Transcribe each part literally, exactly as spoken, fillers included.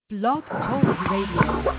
Blog Talk Radio.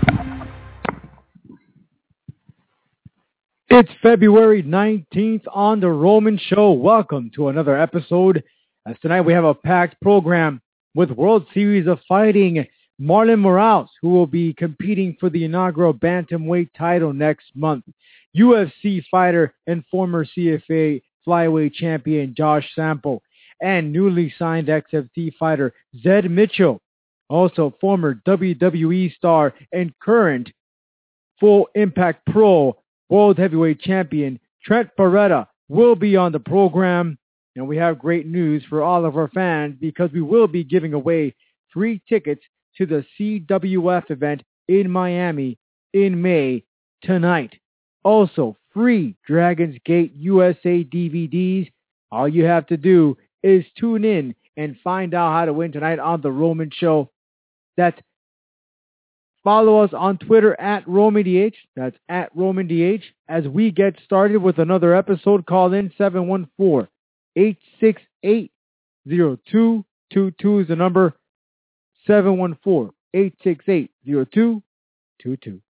It's February nineteenth on The Roman Show. Welcome to another episode. As tonight we have a packed program with World Series of Fighting Marlon Moraes, who will be competing for the inaugural bantamweight title next month. U F C fighter and former C F A flyweight champion Josh Sample, and newly signed X F T fighter Zed Mitchell. Also, former W W E star and current Full Impact Pro World Heavyweight Champion Trent Beretta will be on the program. And we have great news for all of our fans because we will be giving away free tickets to the C W F event in Miami in May tonight. Also, free Dragon's Gate U S A D V Ds. All you have to do is tune in and find out how to win tonight on The Roman Show. That's follow us on Twitter at RomanDH. That's at RomanDH. As we get started with another episode, call in seven one four, eight six eight, zero two two two is the number. seven one four, eight six eight, zero two two two.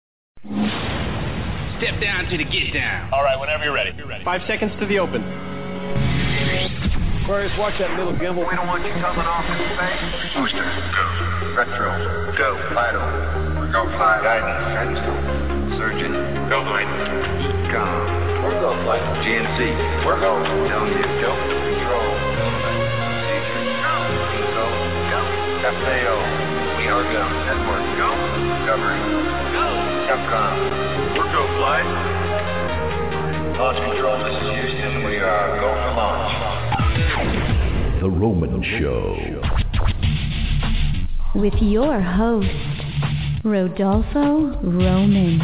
Step down to the get down. All right, whenever you're ready. You're ready. Five seconds to the open. Aquarius, watch that little gimbal. We don't want you coming off in space. Booster, go. Retro. Go. Vital. Go fly. Guidance. Guidance. Surgeon. Go flight. Econ. We're go flight. G N C. We're go. Telling you. Go. Control. Procedure. Go. Info. Go. F A O. We are go. Network. Go. Discovery. Go. Capcom. We're go flight. Launch control, this is Houston. We are go for launch. The Roman Show. With your host, Rodolfo Roman.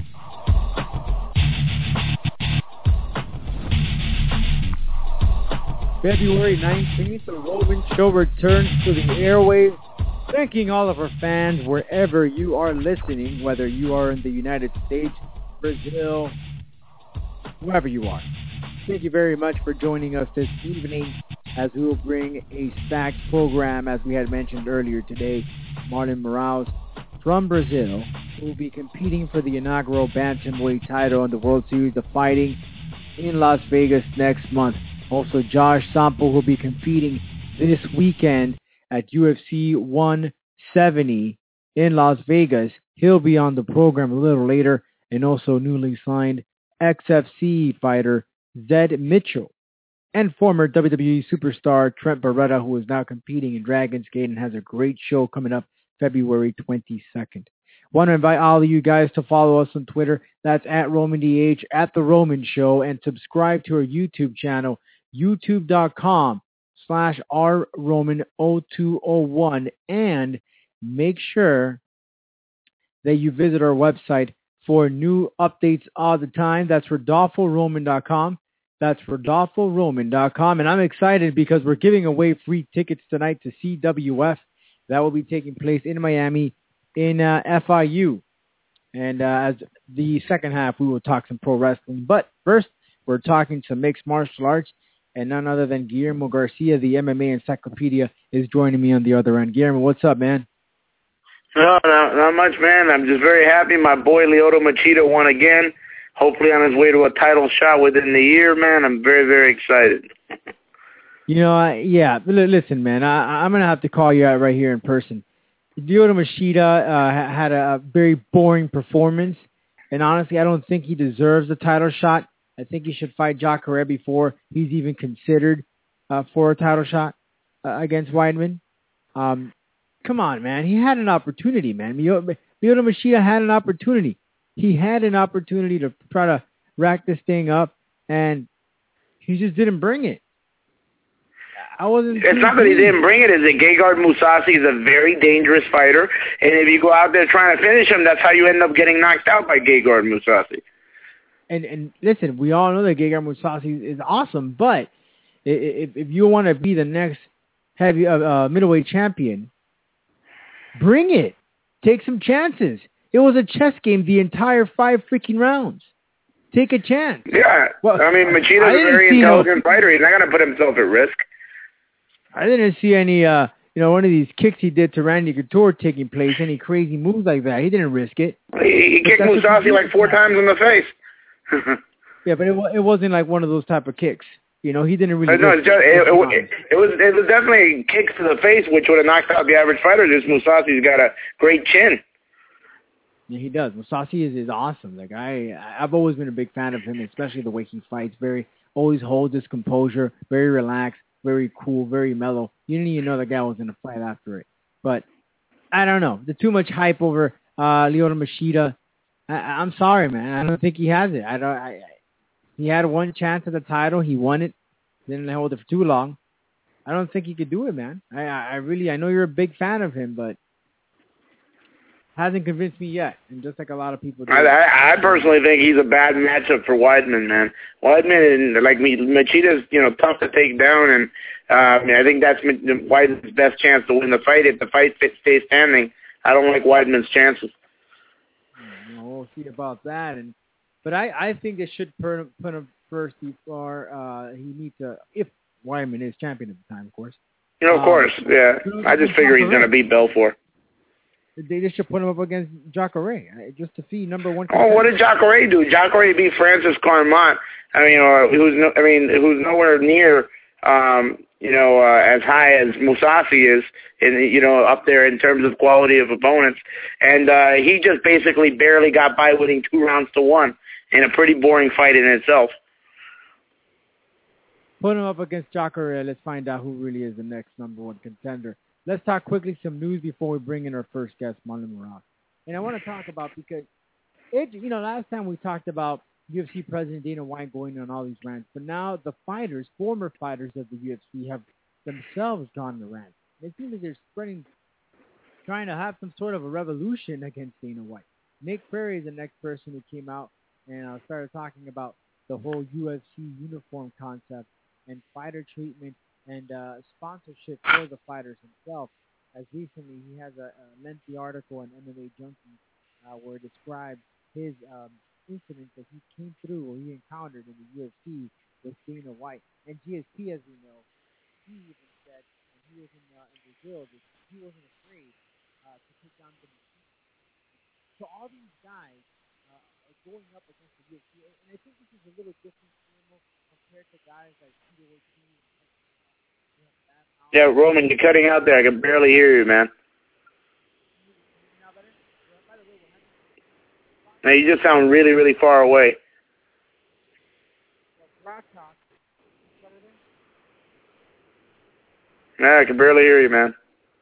February nineteenth, The Roman Show returns to the airwaves. Thanking all of our fans wherever you are listening, whether you are in the United States, Brazil, wherever you are. Thank you very much for joining us this evening as we will bring a stacked program, as we had mentioned earlier today. Marlon Moraes from Brazil will be competing for the inaugural bantamweight title in the World Series of Fighting in Las Vegas next month. Also, Josh Sample will be competing this weekend at U F C one seventy in Las Vegas. He'll be on the program a little later. And also newly signed X F C fighter Zed Mitchell and former W W E superstar Trent Beretta, who is now competing in Dragon's Gate and has a great show coming up February twenty-second. Want to invite all of you guys to follow us on Twitter. That's at RomanDH, at The Roman Show, and subscribe to our YouTube channel, youtube.com slash rroman0201, and make sure that you visit our website for new updates all the time. That's rodolfo roman dot com. That's rodolfo roman dot com. And I'm excited because we're giving away free tickets tonight to C W F. That will be taking place in Miami in uh, F I U. And uh, as the second half, we will talk some pro wrestling. But first, we're talking some mixed martial arts. And none other than Guillermo Garcia, the M M A Encyclopedia, is joining me on the other end. Guillermo, what's up, man? No, not, not much, man. I'm just very happy. My boy Lyoto Machida won again. Hopefully on his way to a title shot within the year, man. I'm very, very excited. You know, I, yeah, l- listen, man, I, I'm going to have to call you out right here in person. Lyoto Machida uh, had a very boring performance, and honestly, I don't think he deserves a title shot. I think he should fight Jacare before he's even considered uh, for a title shot uh, against Weidman. Um, come on, man. He had an opportunity, man. Lyoto Machida had an opportunity. He had an opportunity to try to rack this thing up, and he just didn't bring it. I wasn't. It's not that he didn't bring it. It's that Gegard Mousasi is a very dangerous fighter, and if you go out there trying to finish him, that's how you end up getting knocked out by Gegard Mousasi. And and listen, we all know that Gegard Mousasi is awesome, but if if you want to be the next heavy uh, uh, middleweight champion, bring it. Take some chances. It was a chess game the entire five freaking rounds. Take a chance. Yeah, well, I mean, Machida's a very intelligent no, fighter. He's not going to put himself at risk. I didn't see any uh, you know, one of these kicks he did to Randy Couture taking place, any crazy moves like that. He didn't risk it. He, he kicked Mousasi like four times in the face. Yeah, but it it wasn't like one of those type of kicks. You know, he didn't really. No, it's just, it, it, it, it was it was definitely kicks to the face, which would have knocked out the average fighter. Just Mousasi's got a great chin. Yeah, he does. Mousasi is is awesome. Like I, I've always been a big fan of him, especially the way he fights. Very always holds his composure, very relaxed, very cool, very mellow. You didn't even know the guy was gonna fight after it. But I don't know. The too much hype over uh, Lyoto Machida. I, I'm sorry, man. I don't think he has it. I don't. I, He had one chance at the title. He won it. Didn't hold it for too long. I don't think he could do it, man. I, I really, I know you're a big fan of him, but hasn't convinced me yet. And just like a lot of people do. I, I, I personally think he's a bad matchup for Weidman, man. Weidman, like me, Machida's, you know, tough to take down, and uh, I, mean, I think that's Weidman's best chance to win the fight. If the fight stays standing, I don't like Weidman's chances. You know, we'll see about that, and. But I, I think they should put, put him first before uh, he meets, uh, if Weidman is champion at the time, of course. You know, of um, course, yeah. I just figure he's going to beat Belfort. They just should put him up against Jacare, just to see number one. Oh, what did Jacare do? Jacare beat Francis Clermont. I mean, uh, who's no, I mean, who's nowhere near, um, you know, uh, as high as Mousasi is, in you know, up there in terms of quality of opponents. And uh, he just basically barely got by, winning two rounds to one. In a pretty boring fight in itself. Put him up against Jacare. Let's find out who really is the next number one contender. Let's talk quickly some news before we bring in our first guest, Marlon Moraes. And I want to talk about, because, it, you know, last time we talked about U F C President Dana White going on all these rants, but now the fighters, former fighters of the U F C, have themselves gone to rants. It seems like they're spreading, trying to have some sort of a revolution against Dana White. Nick Perry is the next person who came out and I started talking about the whole U F C uniform concept and fighter treatment and uh, sponsorship for the fighters himself. As recently, he has a, a lengthy article on M M A Junkie uh, where it describes his um, incident that he came through or he encountered in the U F C with Dana White. And G S P, as we know, he even said when he was in, uh, in Brazil that he wasn't afraid uh, to take down the machine. So all these guys Uh, going up against the U F C, and I think this is a little different compared to guys like Peter Ortiz. Yeah, Roman, you're cutting out there. I can barely hear you, man. Now you just sound really, really far away. Nah, I can barely hear you, man.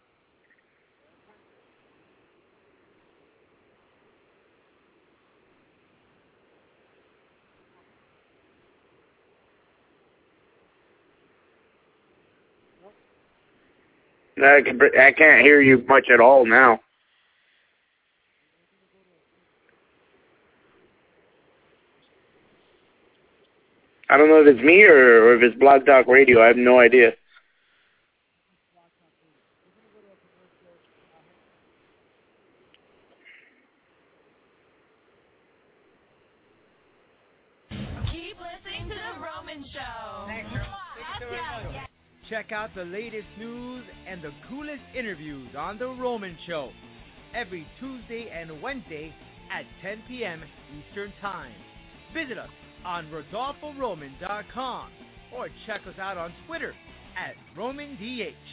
I, can, I can't hear you much at all now. I don't know if it's me or, or if it's Blog Talk Radio. I have no idea. Keep listening to The Roman Show. Thanks, Check out the latest news and the coolest interviews on The Roman Show every Tuesday and Wednesday at ten p.m. Eastern Time. Visit us on Rodolfo Roman dot com or check us out on Twitter at Roman D H.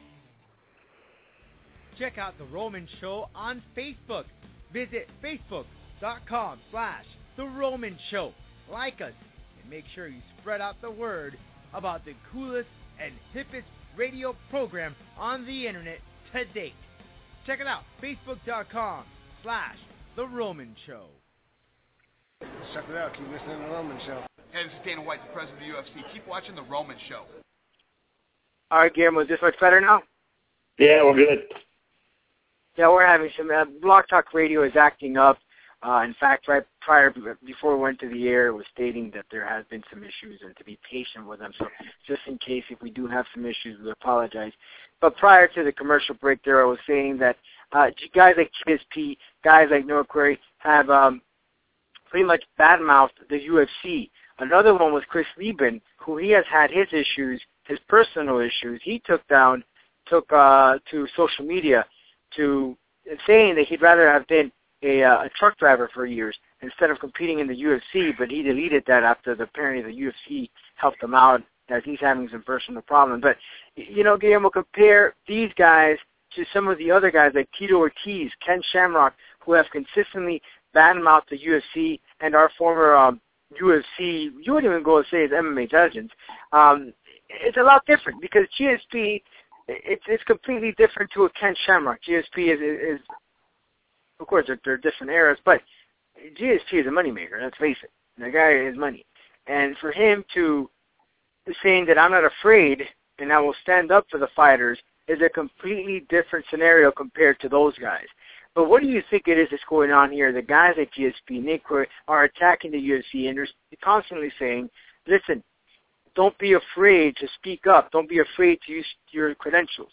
Check out The Roman Show on Facebook. Visit Facebook.com slash The Roman Show. Like us and make sure you spread out the word about the coolest and hippest radio program on the internet to date. Check it out, Facebook.com slash The Roman Show. Check it out, keep listening to The Roman Show. Hey, this is Dana White, the president of the U F C. Keep watching The Roman Show. All right, Guillermo, is this much better now? Yeah, we're good. Yeah, we're having some, uh, Blog Talk Radio is acting up. Uh, in fact, right prior, before we went to the air, it was stating that there has been some issues and to be patient with them. So just in case if we do have some issues, we apologize. But prior to the commercial break there, I was saying that uh, guys like G S P, guys like Noah Query have um, pretty much badmouthed the U F C. Another one was Chris Lieben, who he has had his issues, his personal issues. He took down took uh, to social media to saying that he'd rather have been a, uh, a truck driver for years instead of competing in the U F C, but he deleted that after the, apparently the U F C helped him out as he's having some personal problems. But, you know, Guillermo, compare these guys to some of the other guys like Tito Ortiz, Ken Shamrock, who have consistently badmouthed the U F C and our former um, U F C, you wouldn't even go to say as M M A legends. Um, it's a lot different because G S P, it's it's completely different to a Ken Shamrock. G S P is, is, is of course, they're, they're different eras, but G S P is a moneymaker, let's face it. The guy has money. And for him to saying that I'm not afraid and I will stand up for the fighters is a completely different scenario compared to those guys. But what do you think it is that's going on here? The guys at G S P, Nick, are attacking the U F C and they're constantly saying, listen, don't be afraid to speak up. Don't be afraid to use your credentials.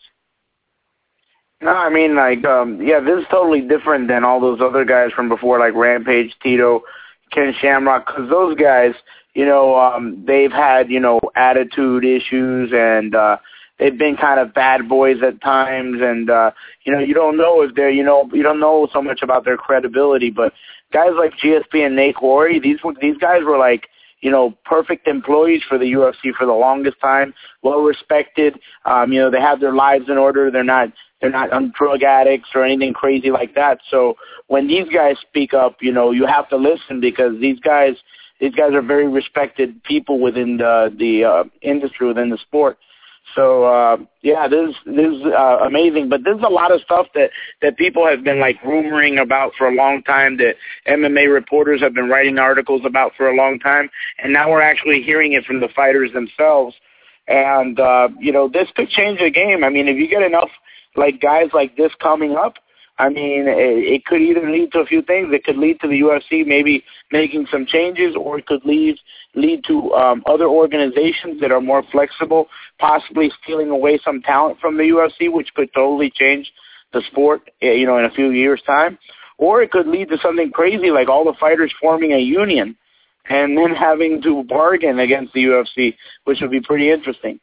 No, I mean, like, um, yeah, this is totally different than all those other guys from before, like Rampage, Tito, Ken Shamrock, because those guys, you know, um, they've had, you know, attitude issues and uh, they've been kind of bad boys at times, and uh, you know, you don't know if they're, you know, you don't know so much about their credibility. But guys like G S P and Nate Lory, these these guys were like, you know, perfect employees for the U F C for the longest time, well respected. Um, you know, they have their lives in order. They're not they're not on drug addicts or anything crazy like that. So when these guys speak up, you know, you have to listen because these guys these guys are very respected people within the the uh, industry, within the sport. So uh, yeah, this this is uh, amazing. But there's a lot of stuff that, that people have been like rumoring about for a long time, that M M A reporters have been writing articles about for a long time, and now we're actually hearing it from the fighters themselves. And uh, you know, this could change the game. I mean, if you get enough like guys like this coming up, I mean, it, it could either lead to a few things. It could lead to the U F C maybe making some changes, or it could lead lead to um, other organizations that are more flexible, possibly stealing away some talent from the U F C, which could totally change the sport, you know, in a few years' time. Or it could lead to something crazy like all the fighters forming a union and then having to bargain against the U F C, which would be pretty interesting.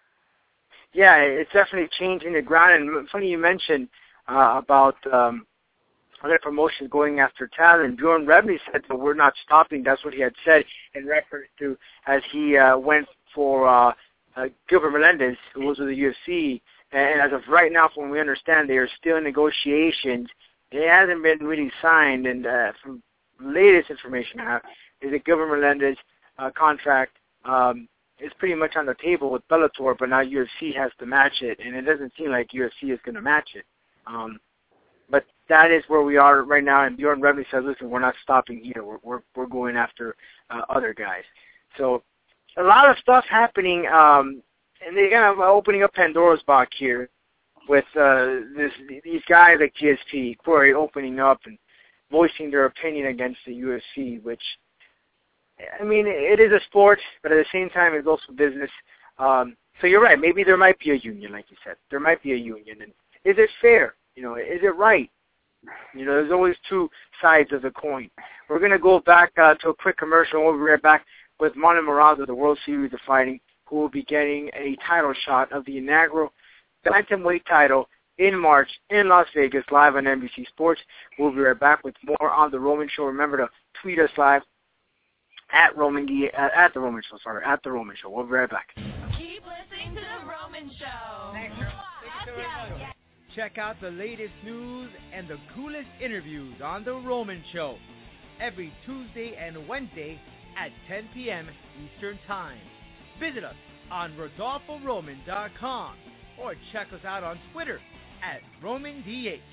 Yeah, it's definitely changing the ground. And funny you mentioned Uh, about um, other promotions going after talent. Bjorn Rebney said that we're not stopping. That's what he had said in reference to as he uh, went for uh, uh, Gilbert Melendez, who was with the U F C. And as of right now, from what we understand, they are still in negotiations. It hasn't been really signed. And uh, from latest information I have is that Gilbert Melendez uh, contract um, is pretty much on the table with Bellator, but now U F C has to match it, and it doesn't seem like U F C is going to match it. Um, but that is where we are right now, and Bjorn Rebney says, listen, we're not stopping here. We're we're, we're going after uh, other guys. So a lot of stuff happening, um, and they're kind of opening up Pandora's box here with uh, this these guys like G S P, Corey, opening up and voicing their opinion against the U F C, which, I mean, it is a sport, but at the same time, it's also business. Um, so you're right. Maybe there might be a union, like you said. There might be a union, and is it fair? You know, is it right? You know, there's always two sides of the coin. We're going to go back uh, to a quick commercial. We'll be right back with Manuel Morales of the World Series of Fighting, who will be getting a title shot of the inaugural bantamweight title in March in Las Vegas, live on N B C Sports. We'll be right back with more on The Roman Show. Remember to tweet us live at Roman D, uh, at The Roman Show, sorry, at The Roman Show. We'll be right back. Keep listening to The Roman Show. Thanks, Thank you so much. Check out the latest news and the coolest interviews on The Roman Show every Tuesday and Wednesday at ten p.m. Eastern Time. Visit us on Rodolfo Roman dot com or check us out on Twitter at Roman D H.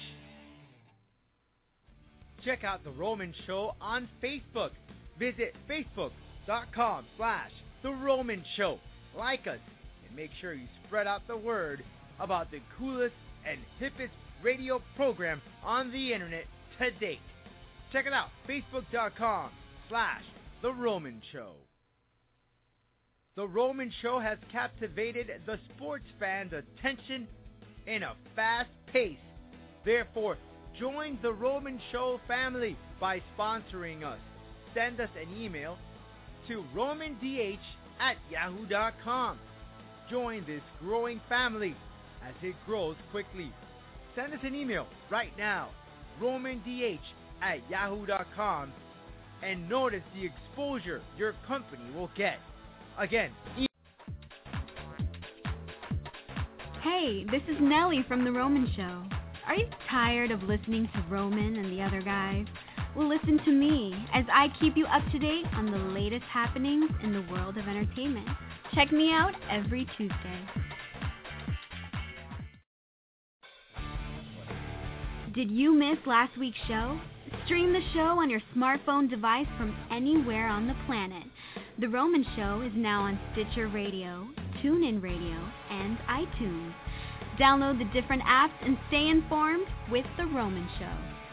Check out The Roman Show on Facebook. Visit facebook.com slash The Roman Show. Like us and make sure you spread out the word about the coolest and hippest radio program on the internet to date. Check it out, facebook.com slash The Roman Show. The Roman Show has captivated the sports fans' attention in a fast pace. Therefore, join the Roman Show family by sponsoring us. Send us an email to romandh at yahoo dot com. Join this growing family as it grows quickly. Send us an email right now, romandh at yahoo dot com, and notice the exposure your company will get. Again, e- Hey, this is Nellie from The Roman Show. Are you tired of listening to Roman and the other guys? Well, listen to me as I keep you up to date on the latest happenings in the world of entertainment. Check me out every Tuesday. Did you miss last week's show? Stream the show on your smartphone device from anywhere on the planet. The Roman Show is now on Stitcher Radio, TuneIn Radio, and iTunes. Download the different apps and stay informed with The Roman Show.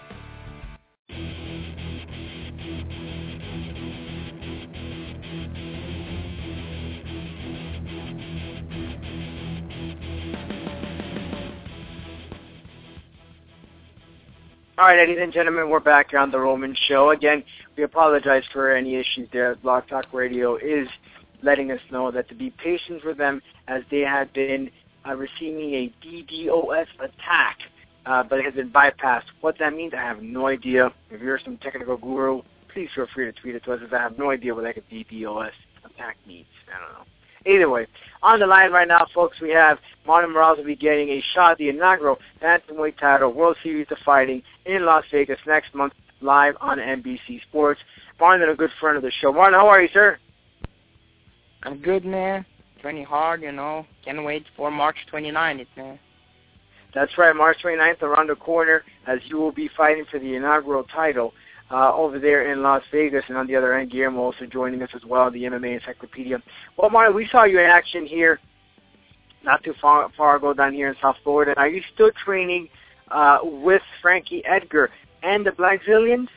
All right, ladies and gentlemen, we're back here on The Roman Show. Again, we apologize for any issues there. Blog Talk Radio is letting us know that to be patient with them as they had been uh, receiving a D DoS attack, uh, but it has been bypassed. What that means, I have no idea. If you're some technical guru, please feel free to tweet it to us, as I have no idea what like a D DoS attack means. I don't know. Either way, on the line right now, folks, we have Marlon Moraes will be getting a shot at the inaugural Bantamweight title World Series of Fighting in Las Vegas next month, live on N B C Sports. Marlon, a good friend of the show. Marlon, how are you, sir? I'm good, man. Training hard, you know. Can't wait for March twenty-ninth, man. That's right, March twenty-ninth, around the corner, as you will be fighting for the inaugural title uh, over there in Las Vegas. And on the other end, Guillermo also joining us as well, the M M A Encyclopedia. Well, Marlon, we saw you in action here not too far, far ago down here in South Florida. Are you still training uh, with Frankie Edgar and the Blackzilians?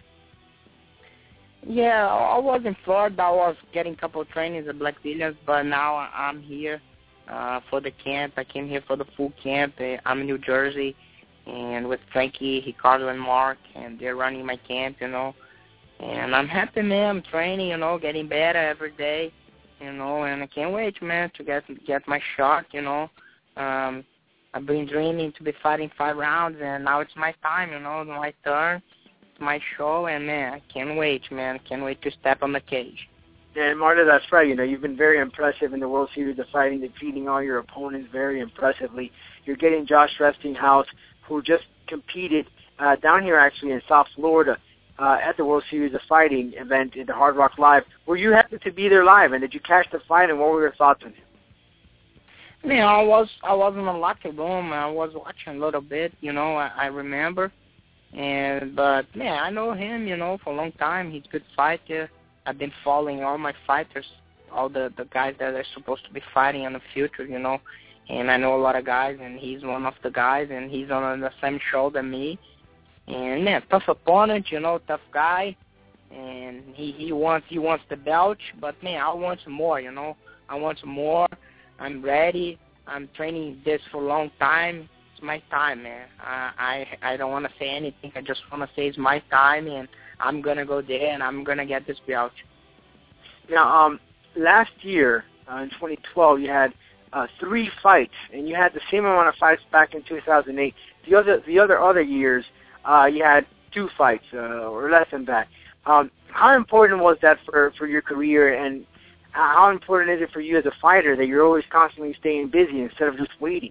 Yeah, I was in Florida. I was getting a couple of trainings at Blackzilians, but now I'm here uh, for the camp. I came here for the full camp. I'm in New Jersey, and with Frankie, Ricardo, and Mark, and they're running my camp, you know. And I'm happy, man. I'm training, you know, getting better every day, you know, and I can't wait, man, to get get my shot, you know. Um, I've been dreaming to be fighting five rounds, and now it's my time, you know, my turn. It's my show, and, man, I can't wait, man. I can't wait to step on the cage. And, Marta, that's right. You know, you've been very impressive in the World Series of Fighting, defeating all your opponents very impressively. You're getting Josh Westinghouse, who just competed uh, down here, actually, in South Florida uh, at the World Series of Fighting event in the Hard Rock Live. Were you happy to be there live, and did you catch the fight, and what were your thoughts on him? Man, I was I was in a locker room. I was watching a little bit, you know. I, I remember, and but man, I know him, you know, for a long time. He's a good fighter. I've been following all my fighters, all the the guys that are supposed to be fighting in the future, you know. And I know a lot of guys, and he's one of the guys, and he's on the same show than me. And man, tough opponent, you know, tough guy, and he he wants he wants the belt, but man, I want some more, you know. I want some more. I'm ready. I'm training this for a long time. It's my time, man. I I, I don't want to say anything. I just want to say it's my time, and I'm gonna go there, and I'm gonna get this belt. Now, um, last year uh, in twenty twelve, you had uh, three fights, and you had the same amount of fights back in two thousand eight. The other the other other years, uh, you had two fights uh, or less than that. Um, how important was that for for your career, and how important is it for you as a fighter that you're always constantly staying busy instead of just waiting?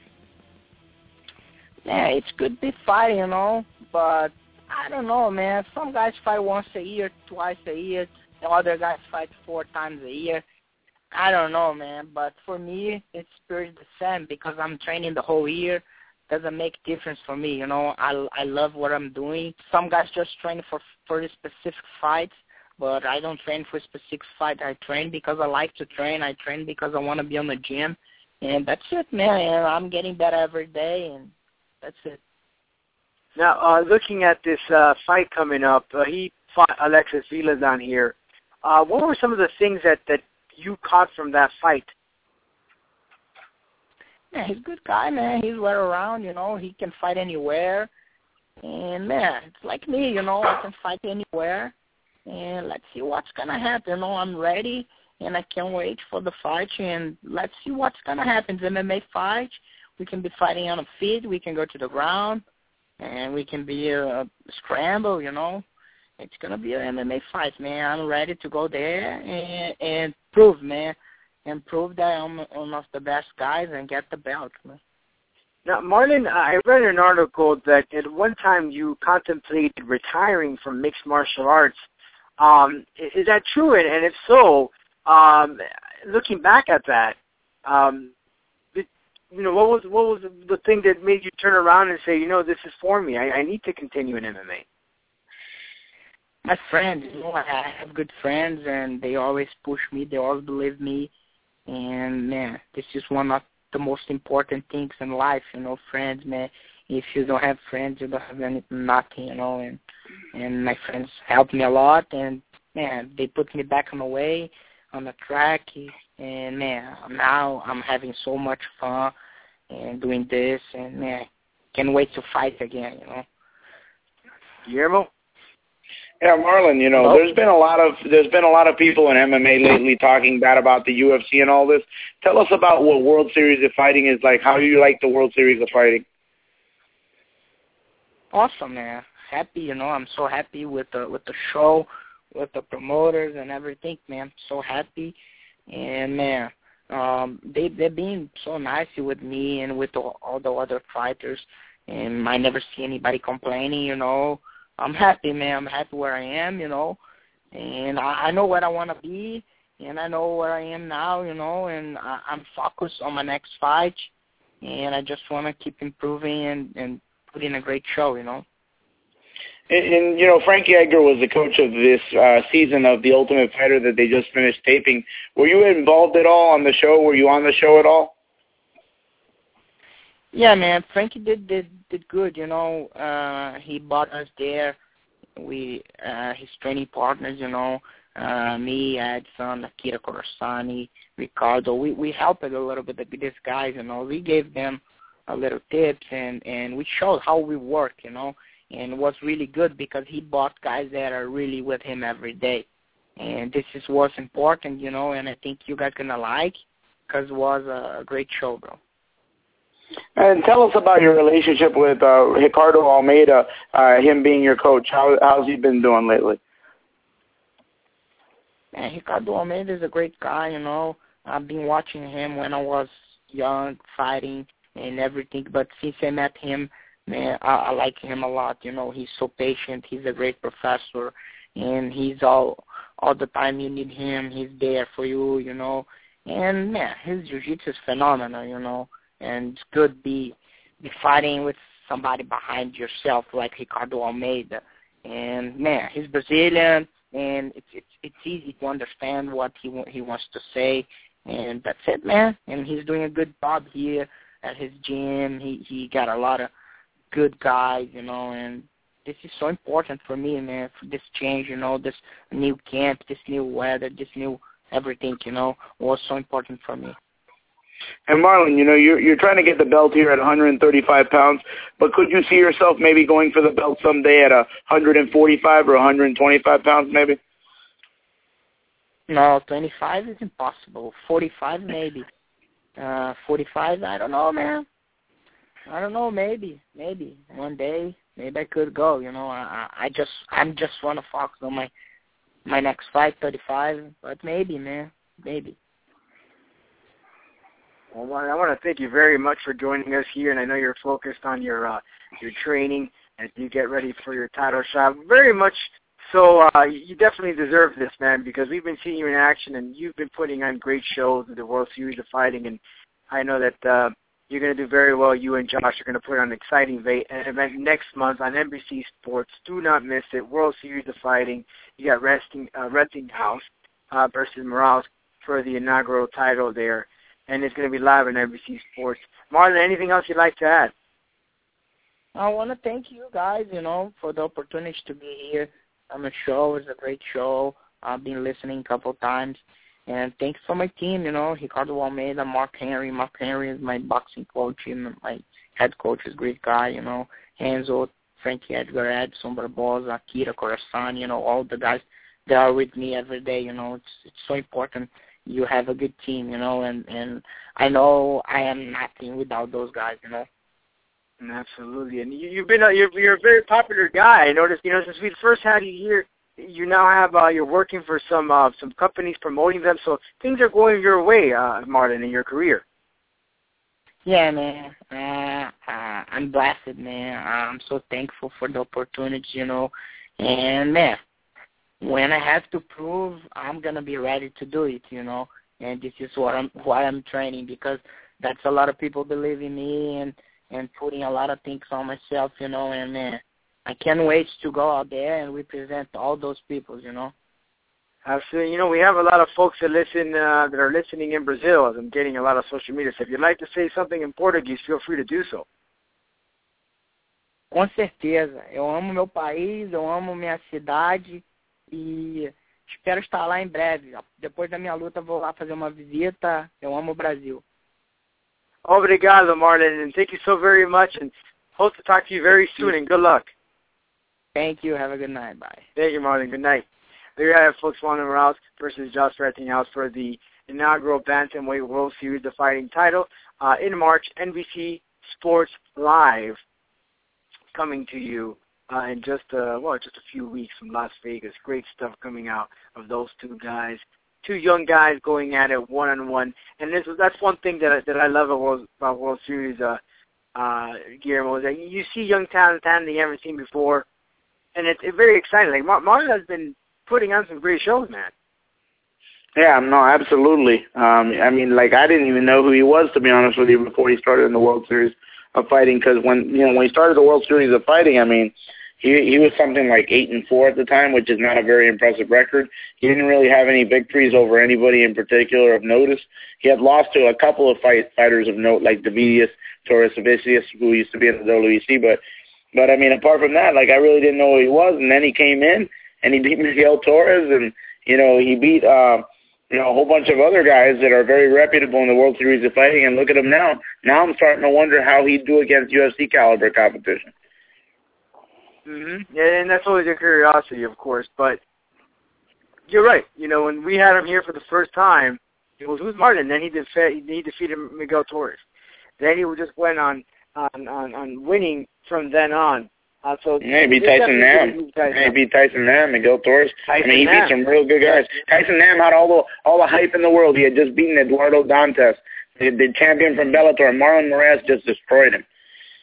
Yeah, it's good to be fighting, you know, but I don't know, man. Some guys fight once a year, twice a year. The other guys fight four times a year. I don't know, man. But for me, it's pretty the same because I'm training the whole year. Doesn't make difference for me, you know. I, I love what I'm doing. Some guys just train for for the specific fights. But I don't train for a specific fight. I train because I like to train. I train because I want to be on the gym. And that's it, man. I'm getting better every day, and that's it. Now, uh, looking at this uh, fight coming up, uh, he fought Alexis Vila down here. Uh, what were some of the things that, that you caught from that fight? Yeah, he's a good guy, man. He's right around, you know. He can fight anywhere. And, man, it's like me, you know. I can fight anywhere. And let's see what's going to happen. You know, I'm ready, and I can't wait for the fight. And let's see what's going to happen. It's an M M A fight. We can be fighting on the feet. We can go to the ground, and we can be a, a scramble, you know. It's going to be an M M A fight, man. I'm ready to go there and, and prove, man, and prove that I'm one of the best guys and get the belt, man. Now, Marlon, I read an article that at one time you contemplated retiring from mixed martial arts. Um, is that true? And, and if so, um, looking back at that, um, it, you know, what was what was the thing that made you turn around and say, you know, this is for me. I, I need to continue in M M A. My friends, you know, I have good friends, and they always push me. They always believe me, and man, this is one of the most important things in life, you know, friends, man. If you don't have friends, you don't have any, nothing, you know, and and my friends helped me a lot, and man, they put me back on the way, on the track, and man, now I'm having so much fun and doing this, and man, can't wait to fight again, you know. Guillermo? Yeah, Marlon, you know, Hello? there's been a lot of there's been a lot of people in M M A lately talking bad about the U F C and all this. Tell us about what World Series of Fighting is like. How do you like the World Series of Fighting? Awesome, man. Happy, you know. I'm so happy with the with the show, with the promoters and everything, man. So happy, and man, um, they they've been so nice with me and with all, all the other fighters, and I never see anybody complaining, you know. I'm happy, man. I'm happy where I am, you know, and I, I know what I want to be, and I know where I am now, you know, and I, I'm focused on my next fight, and I just want to keep improving and, and putting a great show, you know. And, and, you know, Frankie Edgar was the coach of this uh, season of The Ultimate Fighter that they just finished taping. Were you involved at all on the show? Were you on the show at all? Yeah, man, Frankie did did did good. You know, uh, he brought us there. We uh, his training partners. You know, uh, me, Edson, Akira Corsani, Ricardo. We we helped a little bit with these guys. You know, we gave them a little tips and and we showed how we work. You know, and it was really good because he brought guys that are really with him every day. And this is what's important. You know, and I think you guys gonna like because it was a great show, bro. And tell us about your relationship with uh, Ricardo Almeida, uh, him being your coach. How how's he been doing lately? Man, Ricardo Almeida is a great guy, you know. I've been watching him when I was young, fighting and everything. But since I met him, man, I, I like him a lot. You know, he's so patient. He's a great professor, and he's all all the time you need him. He's there for you, you know. And man, his jiu-jitsu is phenomenal, you know. And it's good be be fighting with somebody behind yourself like Ricardo Almeida. And man, he's Brazilian, and it's it's it's easy to understand what he he wants to say. And that's it, man. And he's doing a good job here at his gym. He he got a lot of good guys, you know. And this is so important for me, man. For this change, you know, this new camp, this new weather, this new everything, you know, was so important for me. And Marlon, you know, you're you're trying to get the belt here at one hundred thirty-five pounds, but could you see yourself maybe going for the belt someday at one hundred forty-five or one hundred twenty-five pounds, maybe? No, twenty-five is impossible. forty-five maybe. Uh, forty-five, I don't know, man. I don't know, maybe, maybe one day, maybe I could go. You know, I I just I'm just want to focus on my my next fight, thirty-five, but maybe, man, maybe. Well, Marlon, I want to thank you very much for joining us here, and I know you're focused on your uh, your training as you get ready for your title shot. Very much so, uh, you definitely deserve this, man, because we've been seeing you in action, and you've been putting on great shows at the World Series of Fighting, and I know that uh, you're going to do very well. You and Josh are going to put on an exciting va- event next month on N B C Sports. Do not miss it. World Series of Fighting. You got Resting, uh, Westinghouse uh, versus Morales for the inaugural title there. And it's going to be live on N B C Sports. Marlon, anything else you'd like to add? I want to thank you guys, you know, for the opportunity to be here on the show. It's a great show. I've been listening a couple of times. And thanks for my team, you know, Ricardo Almeida, Mark Henry. Mark Henry is my boxing coach, and my head coach is a great guy, you know. Renzo, Frankie Edgar, Edson Barbosa, Akira Corazon, you know, all the guys that are with me every day, you know. It's it's so important. you have a good team, you know, and, and I know I am nothing without those guys, you know. Absolutely, and you, you've been a, you're you're a very popular guy. I noticed, you know, since we first had you here, you now have uh, you're working for some uh, some companies promoting them, so things are going your way, uh, Marlon, in your career. Yeah, man. Uh, uh, I'm blessed, man. I'm so thankful for the opportunity, you know, and man, when I have to prove, I'm gonna be ready to do it, you know, and this is what I'm why I'm training, because that's a lot of people believe in me and. and putting a lot of things on myself, you know, and man, I can't wait to go out there and represent all those people, you know. Absolutely. You know, we have a lot of folks that listen, uh, that are listening in Brazil, as I'm getting a lot of social media. So if you'd like to say something in Portuguese, feel free to do so. Com certeza. Eu amo meu país, eu amo minha cidade e espero estar lá em breve. Depois da minha luta, vou lá fazer uma visita. Eu amo o Brasil. Obrigado, Marlon, and thank you so very much, and hope to talk to you very soon, and good luck. Thank you. Have a good night. Bye. Thank you, Marlon. Good night. There you have it, folks. Marlon Moraes versus Josh Rettinghouse for the inaugural Bantamweight World Series of Fighting title uh, in March. N B C Sports Live coming to you uh, in just uh, well, just a few weeks from Las Vegas. Great stuff coming out of those two guys. Two young guys going at it one on one, and this that's one thing that I, that I love about World, about World Series. Uh, uh, Guillermo, is that you see young talent, talent that you haven't seen before, and it's, it's very exciting. Like Mar- Marlon has been putting on some great shows, man. Yeah, no, absolutely. Um, I mean, like I didn't even know who he was, to be honest with you, before he started in the World Series of Fighting. Because when you know when he started the World Series of Fighting, I mean. He he was something like eight and four at the time, which is not a very impressive record. He didn't really have any victories over anybody in particular of notice. He had lost to a couple of fight fighters of note, like Davidius Torres Vicious, who used to be in the W E C. But but I mean, apart from that, like I really didn't know who he was. And then he came in and he beat Miguel Torres, and you know he beat uh, you know a whole bunch of other guys that are very reputable in the World Series of Fighting. And look at him now. Now I'm starting to wonder how he'd do against U F C caliber competition. Mm-hmm. Yeah, and that's always a curiosity, of course. But you're right. You know, when we had him here for the first time, it was who's Martin. Then he defeated he defeated Miguel Torres. Then he just went on on on, on winning from then on. Uh, so maybe Tyson Nam. Maybe Tyson Nam, Miguel Torres. Tyson I mean, he Nam. beat some real good guys. Tyson Nam had all the all the hype in the world. He had just beaten Eduardo Dantas, the, the champion from Bellator. Marlon Moraes just destroyed him.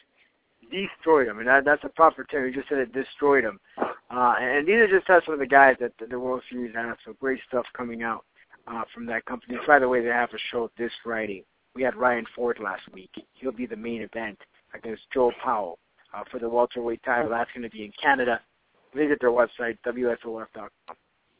Destroyed him, and that, that's a proper term. You just said it destroyed him. Uh, and these are just some of the guys that the, the World Series has. So great stuff coming out uh, from that company. By the way, they have a show this Friday. We had Ryan Ford last week. He'll be the main event against Joe Powell uh, for the welterweight title. That's going to be in Canada. Visit their website, W S O F dot com.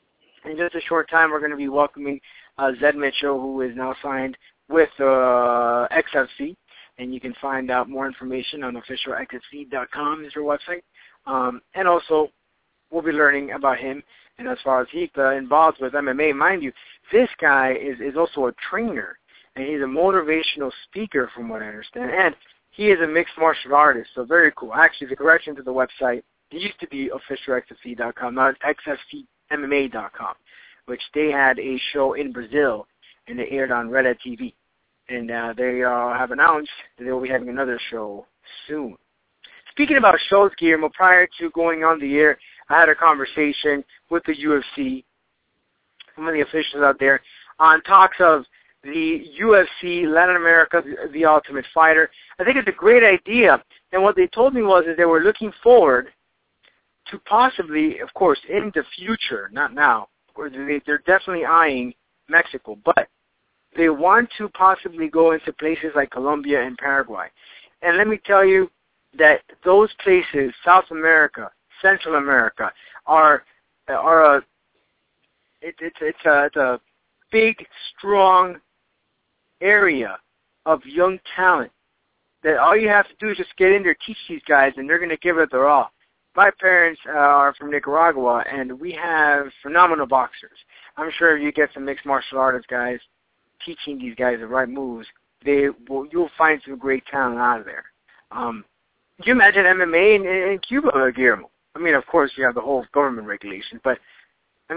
In just a short time, we're going to be welcoming uh, Zed Mitchell, who is now signed with uh, X F C. And you can find out more information on official X F C dot com is your website. Um, and also, we'll be learning about him. And as far as he's uh, involved with M M A, mind you, this guy is, is also a trainer. And he's a motivational speaker, from what I understand. And he is a mixed martial artist, so very cool. Actually, the correction to the website, it used to be official X F C dot com, not X F C M M A dot com, which they had a show in Brazil, and it aired on Red Hat T V. And uh, they uh, have announced that they will be having another show soon. Speaking about shows, Guillermo, prior to going on the air, I had a conversation with the U F C, some of the officials out there, on talks of the U F C Latin America, the, the Ultimate Fighter. I think it's a great idea. And what they told me was that they were looking forward to possibly, of course, in the future, not now, they, they're definitely eyeing Mexico, but they want to possibly go into places like Colombia and Paraguay. And let me tell you that those places, South America, Central America, are are a it, it's it's a, it's a big, strong area of young talent that all you have to do is just get in there, teach these guys, and they're going to give it their all. My parents uh, are from Nicaragua, and we have phenomenal boxers. I'm sure if you get some mixed martial artists guys teaching these guys the right moves, they will, you'll find some great talent out of there. Um, can you imagine M M A in, in Cuba, Guillermo? I mean, of course, you have the whole government regulation, but, I mean,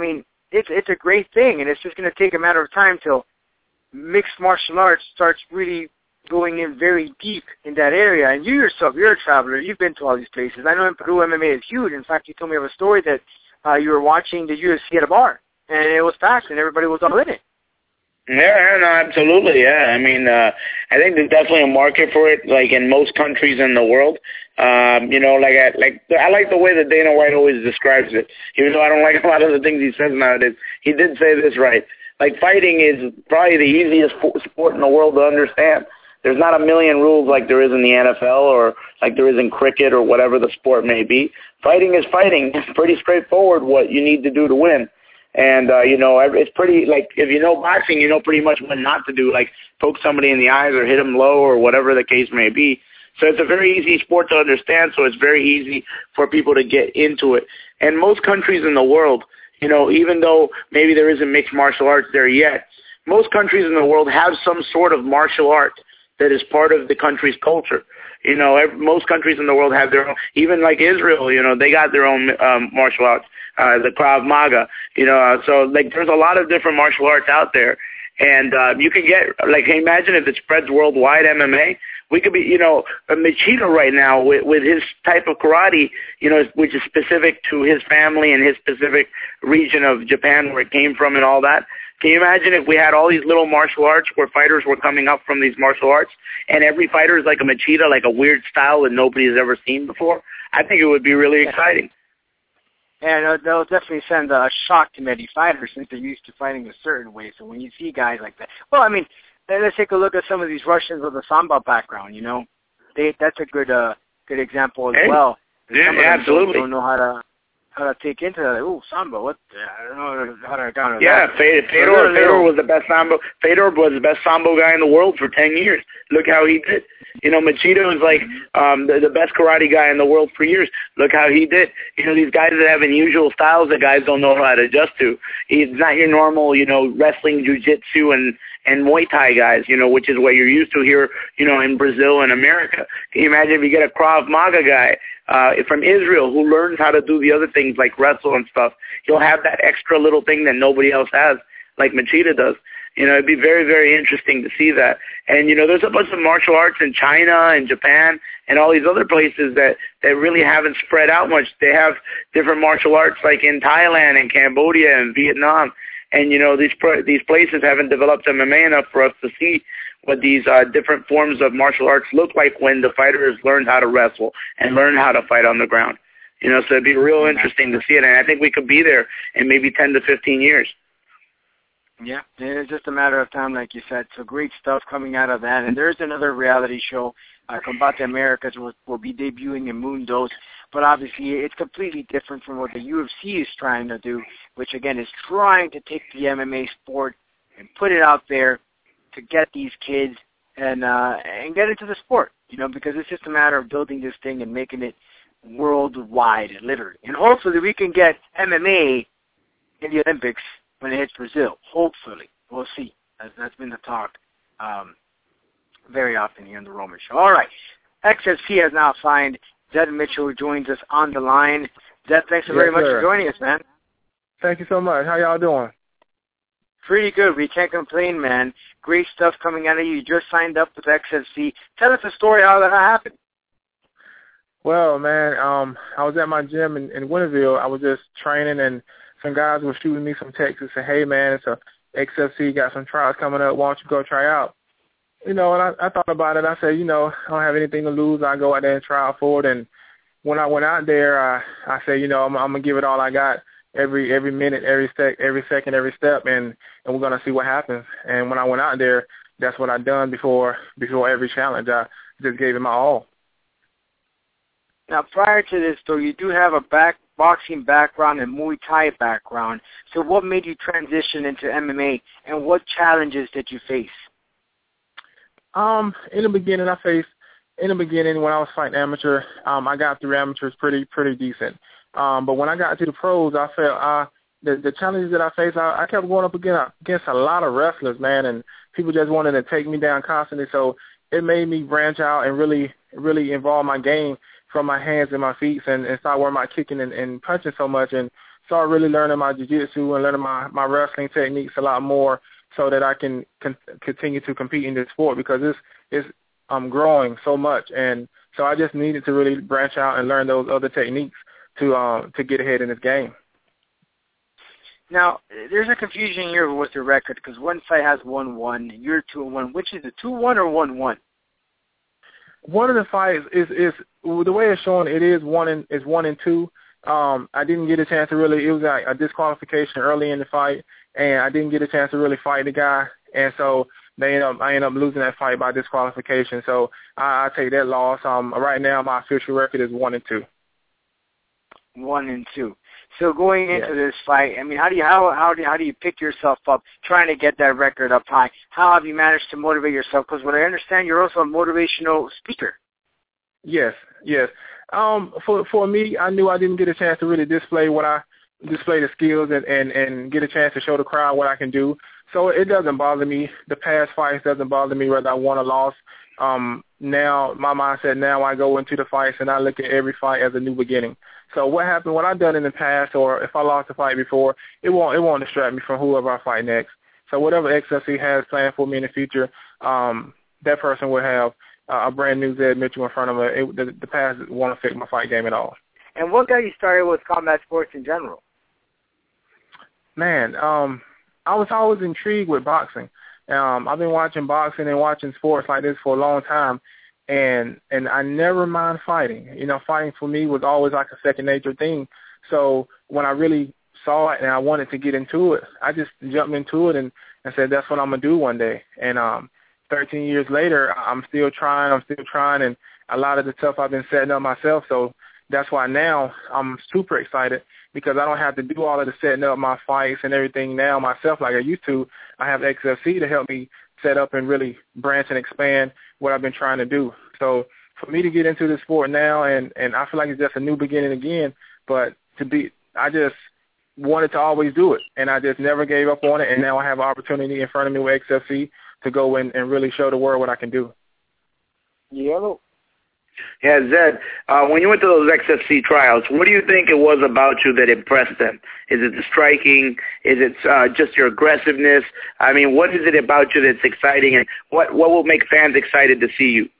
it's it's a great thing, and it's just going to take a matter of time till mixed martial arts starts really going in very deep in that area. And you yourself, you're a traveler. You've been to all these places. I know in Peru, M M A is huge. In fact, you told me of a story that uh, you were watching the U F C at a bar, and it was packed, and everybody was all in it. Yeah, no, absolutely, yeah. I mean, uh, I think there's definitely a market for it, like in most countries in the world. Um, you know, like I, like I like the way that Dana White always describes it, even though I don't like a lot of the things he says nowadays. He did say this right. Like, fighting is probably the easiest sport in the world to understand. There's not a million rules like there is in the N F L or like there is in cricket or whatever the sport may be. Fighting is fighting. It's pretty straightforward what you need to do to win. And, uh, you know, it's pretty, like, if you know boxing, you know pretty much what not to do, like poke somebody in the eyes or hit them low or whatever the case may be. So it's a very easy sport to understand, so it's very easy for people to get into it. And most countries in the world, you know, even though maybe there isn't mixed martial arts there yet, most countries in the world have some sort of martial art that is part of the country's culture. You know, every, most countries in the world have their own, even like Israel, you know, they got their own um, martial arts, uh, the Krav Maga, you know, uh, so like there's a lot of different martial arts out there. And uh, you can get, like, imagine if it spreads worldwide, M M A. We could be, you know, Machida right now with, with his type of karate, you know, which is specific to his family and his specific region of Japan where it came from and all that. Can you imagine if we had all these little martial arts where fighters were coming up from these martial arts and every fighter is like a Machida, like a weird style that nobody has ever seen before? I think it would be really exciting. And uh, they'll definitely send a shock to many fighters since they're used to fighting a certain way. So when you see guys like that, well, I mean, let's take a look at some of these Russians with a Sambo background. You know, they that's a good uh, good example as hey. well. Yeah, some of them absolutely. Don't, don't know how to how to take into that. Like, ooh, Sambo, what? I don't know how to counter yeah, that. Fedor, Fedor, Fedor was the best Sambo. Fedor was the best Sambo guy in the world for ten years. Look how he did. You know, Machida was like um, the, the best karate guy in the world for years. Look how he did. You know, these guys that have unusual styles that guys don't know how to adjust to. He's not your normal, you know, wrestling, jiu-jitsu, and, and Muay Thai guys, you know, which is what you're used to here, you know, in Brazil and America. Can you imagine if you get a Krav Maga guy uh, from Israel who learns how to do the other things like wrestle and stuff? He'll have that extra little thing that nobody else has, like Machida does. You know, it'd be very, very interesting to see that. And, you know, there's a bunch of martial arts in China and Japan and all these other places that, that really haven't spread out much. They have different martial arts like in Thailand and Cambodia and Vietnam. And, you know, these these places haven't developed M M A enough for us to see what these uh, different forms of martial arts look like when the fighters learn how to wrestle and learn how to fight on the ground. You know, so it'd be real interesting to see it. And I think we could be there in maybe ten to fifteen years. Yeah, it's just a matter of time, like you said. So great stuff coming out of that. And there's another reality show, uh, Combate Americas, will, will be debuting in Mundos. But obviously it's completely different from what the U F C is trying to do, which, again, is trying to take the M M A sport and put it out there to get these kids and uh, and get into the sport, you know, because it's just a matter of building this thing and making it worldwide, literally. And hopefully we can get M M A in the Olympics when it hits Brazil. Hopefully. We'll see. That's, that's been the talk um, very often here on the Roman Show. All right. X S P has now signed Zed Mitchell, who joins us on the line. Zed, thanks so yes, very much sir. for joining us, man. Thank you so much. How y'all doing? Pretty good. We can't complain, man. Great stuff coming out of you. You just signed up with X S P. Tell us the story how that happened. Well, man, um, I was at my gym in, in Winterville. I was just training, and some guys were shooting me some texts and saying, hey, man, it's a X F C, got some trials coming up. Why don't you go try out? You know, and I, I thought about it. I said, you know, I don't have anything to lose. I'll go out there and try out for it. And when I went out there, I, I said, you know, I'm, I'm going to give it all I got every every minute, every sec, every second, every step, and, and we're going to see what happens. And when I went out there, that's what I done before before every challenge. I just gave it my all. Now, prior to this, though, you do have a back boxing background and Muay Thai background. So what made you transition into M M A, and what challenges did you face? Um, in the beginning, I faced, in the beginning when I was fighting amateur, um, I got through amateurs pretty pretty decent. Um, but when I got to the pros, I felt uh, the, the challenges that I faced, I, I kept going up against, against a lot of wrestlers, man, and people just wanted to take me down constantly. So it made me branch out and really, really involve my game from my hands and my feet and, and start worrying about kicking and, and punching so much and start really learning my jiu-jitsu and learning my, my wrestling techniques a lot more so that I can con- continue to compete in this sport because it's, it's um, growing so much. And so I just needed to really branch out and learn those other techniques to um, to get ahead in this game. Now, there's a confusion here with your record because one fight has one one, and you're two and one. Which is it, two one or one one? One of the fights is is the way it's shown. It is one and is one and two. Um, I didn't get a chance to really. It was like a disqualification early in the fight, and I didn't get a chance to really fight the guy, and so they end up I ended up losing that fight by disqualification. So I, I take that loss. Um, right now my official record is one and two. One and two. So going into yeah. this fight, I mean, how do you how how do you, how do you pick yourself up trying to get that record up high? How have you managed to motivate yourself? Because what I understand, you're also a motivational speaker. Yes, yes. Um, for for me, I knew I didn't get a chance to really display what I display the skills and, and, and get a chance to show the crowd what I can do. So it doesn't bother me. The past fights doesn't bother me whether I won or lost. Um, now my mindset now I go into the fights and I look at every fight as a new beginning. So what happened, what I've done in the past, or if I lost a fight before, it won't it won't distract me from whoever I fight next. So whatever X F C has planned for me in the future, um, that person will have uh, a brand new Zed Mitchell in front of her. It, the, the past won't affect my fight game at all. And what got you started with combat sports in general? Man, um, I was always intrigued with boxing. Um, I've been watching boxing and watching sports like this for a long time. And and I never mind fighting. You know, fighting for me was always like a second nature thing. So when I really saw it and I wanted to get into it, I just jumped into it and, and said that's what I'm going to do one day. And um, thirteen years later, I'm still trying, I'm still trying, and a lot of the stuff I've been setting up myself. So that's why now I'm super excited because I don't have to do all of the setting up my fights and everything now myself like I used to. I have X F C to help me set up and really branch and expand what I've been trying to do. So for me to get into this sport now, and, and I feel like it's just a new beginning again, but to be, I just wanted to always do it, and I just never gave up on it, and now I have an opportunity in front of me with X F C to go in and really show the world what I can do. Yellow. Yeah, Zed, uh, when you went to those X F C trials, what do you think it was about you that impressed them? Is it the striking? Is it uh, just your aggressiveness? I mean, what is it about you that's exciting, and what, what will make fans excited to see you?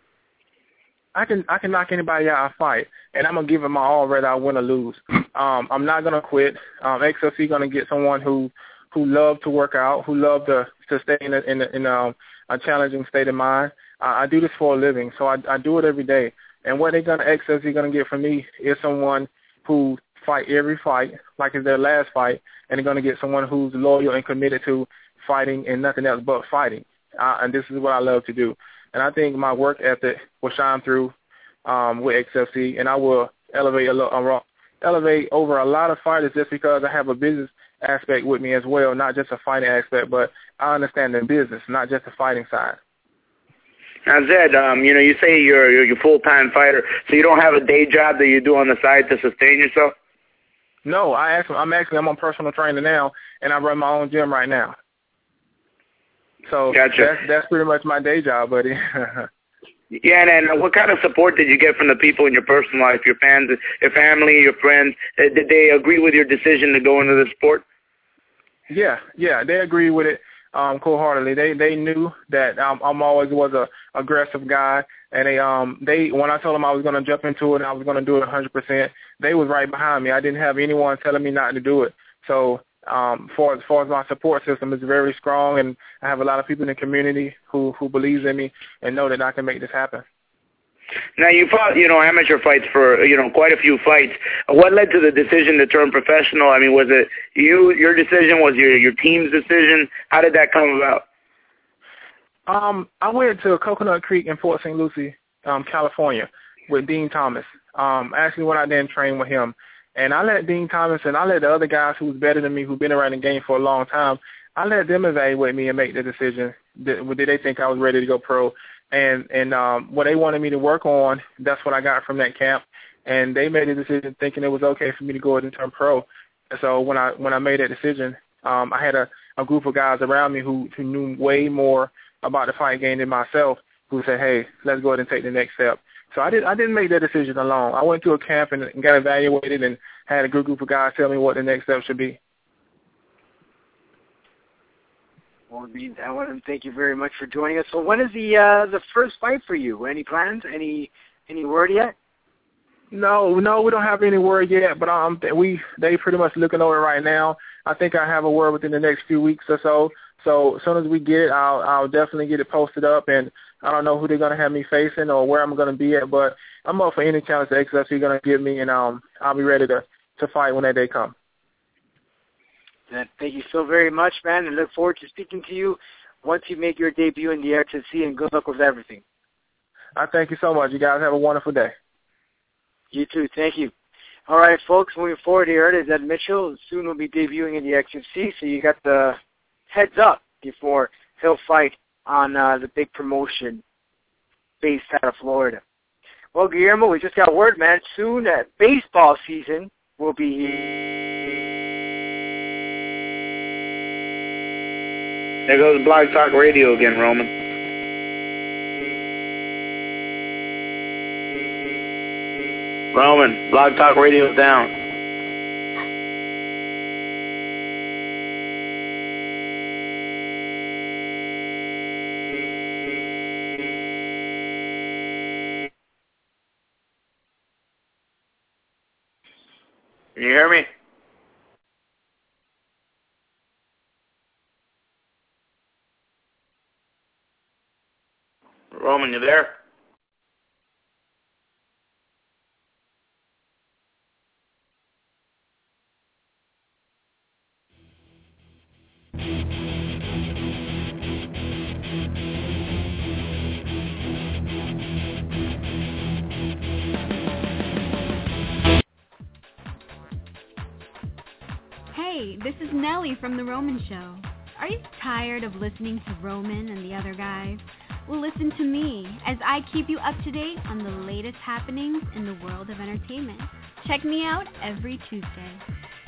I can I can knock anybody out I fight, and I'm going to give it my all whether I win or lose. Um, I'm not going to quit. Um, X F C going to get someone who who love to work out, who love to, to stay in, a, in, a, in a, a challenging state of mind. Uh, I do this for a living, so I, I do it every day. And what they're going to X F C going to get from me is someone who fight every fight like it's their last fight, and they're going to get someone who's loyal and committed to fighting and nothing else but fighting. Uh, and this is what I love to do. And I think my work ethic will shine through um, with X F C, and I will elevate a little, elevate over a lot of fighters just because I have a business aspect with me as well, not just a fighting aspect, but I understand the business, not just the fighting side. Now, Zed, um, you know, you say you're you're a full-time fighter, so you don't have a day job that you do on the side to sustain yourself? No, I actually, I'm actually I'm on personal trainer now, and I run my own gym right now. So gotcha. that's that's pretty much my day job, buddy. Yeah, and, and what kind of support did you get from the people in your personal life, your fans, your family, your friends? Uh, did they agree with your decision to go into the sport? Yeah, yeah, they agree with it um, wholeheartedly. They they knew that um, I'm always was a aggressive guy, and they um they when I told them I was going to jump into it and I was going to do it one hundred percent, they was right behind me. I didn't have anyone telling me not to do it. So um, for as far as my support system is very strong, and I have a lot of people in the community who who believes in me and know that I can make this happen. Now, you fought, you know, amateur fights for, you know, quite a few fights. What led to the decision to turn professional? I mean, was it you, your decision? Was your your team's decision? How did that come about? Um, I went to Coconut Creek in Fort Saint Lucie, um, California, with Dean Thomas. Um, actually went out there and trained with him. And I let Dean Thomas and I let the other guys who was better than me, who've been around the game for a long time, I let them evaluate me and make the decision. Did, did they think I was ready to go pro? And and um, what they wanted me to work on, that's what I got from that camp. And they made a decision thinking it was okay for me to go ahead and turn pro. So when I when I made that decision, um, I had a, a group of guys around me who, who knew way more about the fight game than myself, who said, hey, let's go ahead and take the next step. So I, did, I didn't make that decision alone. I went to a camp and, and got evaluated and had a good group of guys tell me what the next step should be. Well, I want to thank you very much for joining us. So when is the uh, the first fight for you? Any plans? Any any word yet? No, no, we don't have any word yet, but um, we they pretty much looking over it right now. I think I have a word within the next few weeks or so. So as soon as we get it, I'll I'll definitely get it posted up, and I don't know who they're gonna have me facing or where I'm gonna be at, but I'm up for any challenge the X F C gonna give me, and um, I'll be ready to to fight when that day comes. Thank you so very much, man, and look forward to speaking to you once you make your debut in the X F C, and good luck with everything. I thank you so much. You guys have a wonderful day. You too. Thank you. All right, folks, moving forward here, it is Ed Mitchell. Soon will be debuting in the X F C, so you got the heads up before he'll fight on uh, the big promotion based out of Florida. Well, Guillermo, we just got word, man. Soon, uh, baseball season will be here. There goes Blog Talk Radio again, Roman. Roman, Blog Talk Radio's down. Can you hear me? Roman, you there? Hey, this is Nellie from The Roman Show. Are you tired of listening to Roman and the other guys? Well, listen to me as I keep you up to date on the latest happenings in the world of entertainment. Check me out every Tuesday.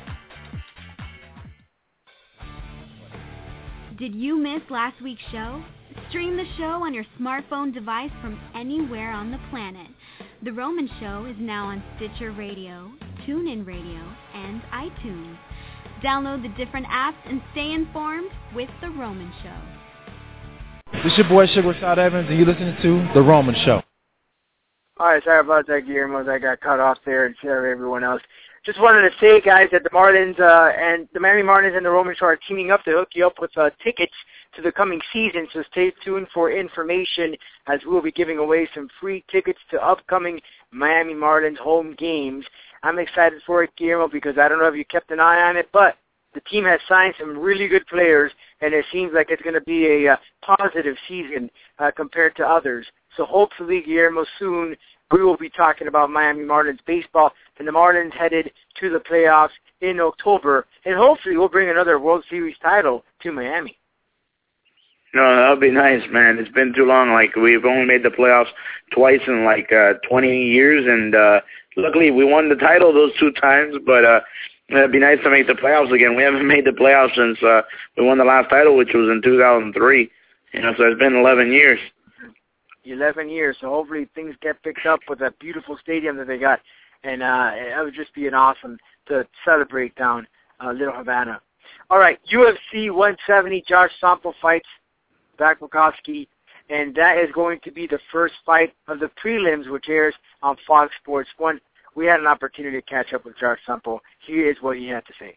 Did you miss last week's show? Stream the show on your smartphone device from anywhere on the planet. The Roman Show is now on Stitcher Radio, TuneIn Radio, and iTunes. Download the different apps and stay informed with The Roman Show. This is your boy Sugar Rashad Evans, and you're listening to The Roman Show. All right, sorry about that, Guillermo. I got cut off there and sorry everyone else. Just wanted to say, guys, that the Marlins uh, and the Miami Marlins and the Roman Show are teaming up to hook you up with uh, tickets to the coming season, so stay tuned for information as we'll be giving away some free tickets to upcoming Miami Marlins home games. I'm excited for it, Guillermo, because I don't know if you kept an eye on it, but the team has signed some really good players, and it seems like it's going to be a uh, positive season uh, compared to others. So hopefully, Guillermo, soon we will be talking about Miami Marlins baseball, and the Marlins headed to the playoffs in October, and hopefully we'll bring another World Series title to Miami. No, that would be nice, man. It's been too long. Like, we've only made the playoffs twice in, like, uh, twenty years, and uh, luckily we won the title those two times, but uh, it'd be nice to make the playoffs again. We haven't made the playoffs since uh, we won the last title, which was in two thousand three. You know, so it's been eleven years. eleven years, so hopefully things get picked up with that beautiful stadium that they got, and uh, it would just be an awesome to celebrate down uh, Little Havana. All right, U F C one seventy, Josh Sampo fights Zach Bukowski, and that is going to be the first fight of the prelims, which airs on Fox Sports one. We had an opportunity to catch up with Josh Sampo. Here is what he had to say.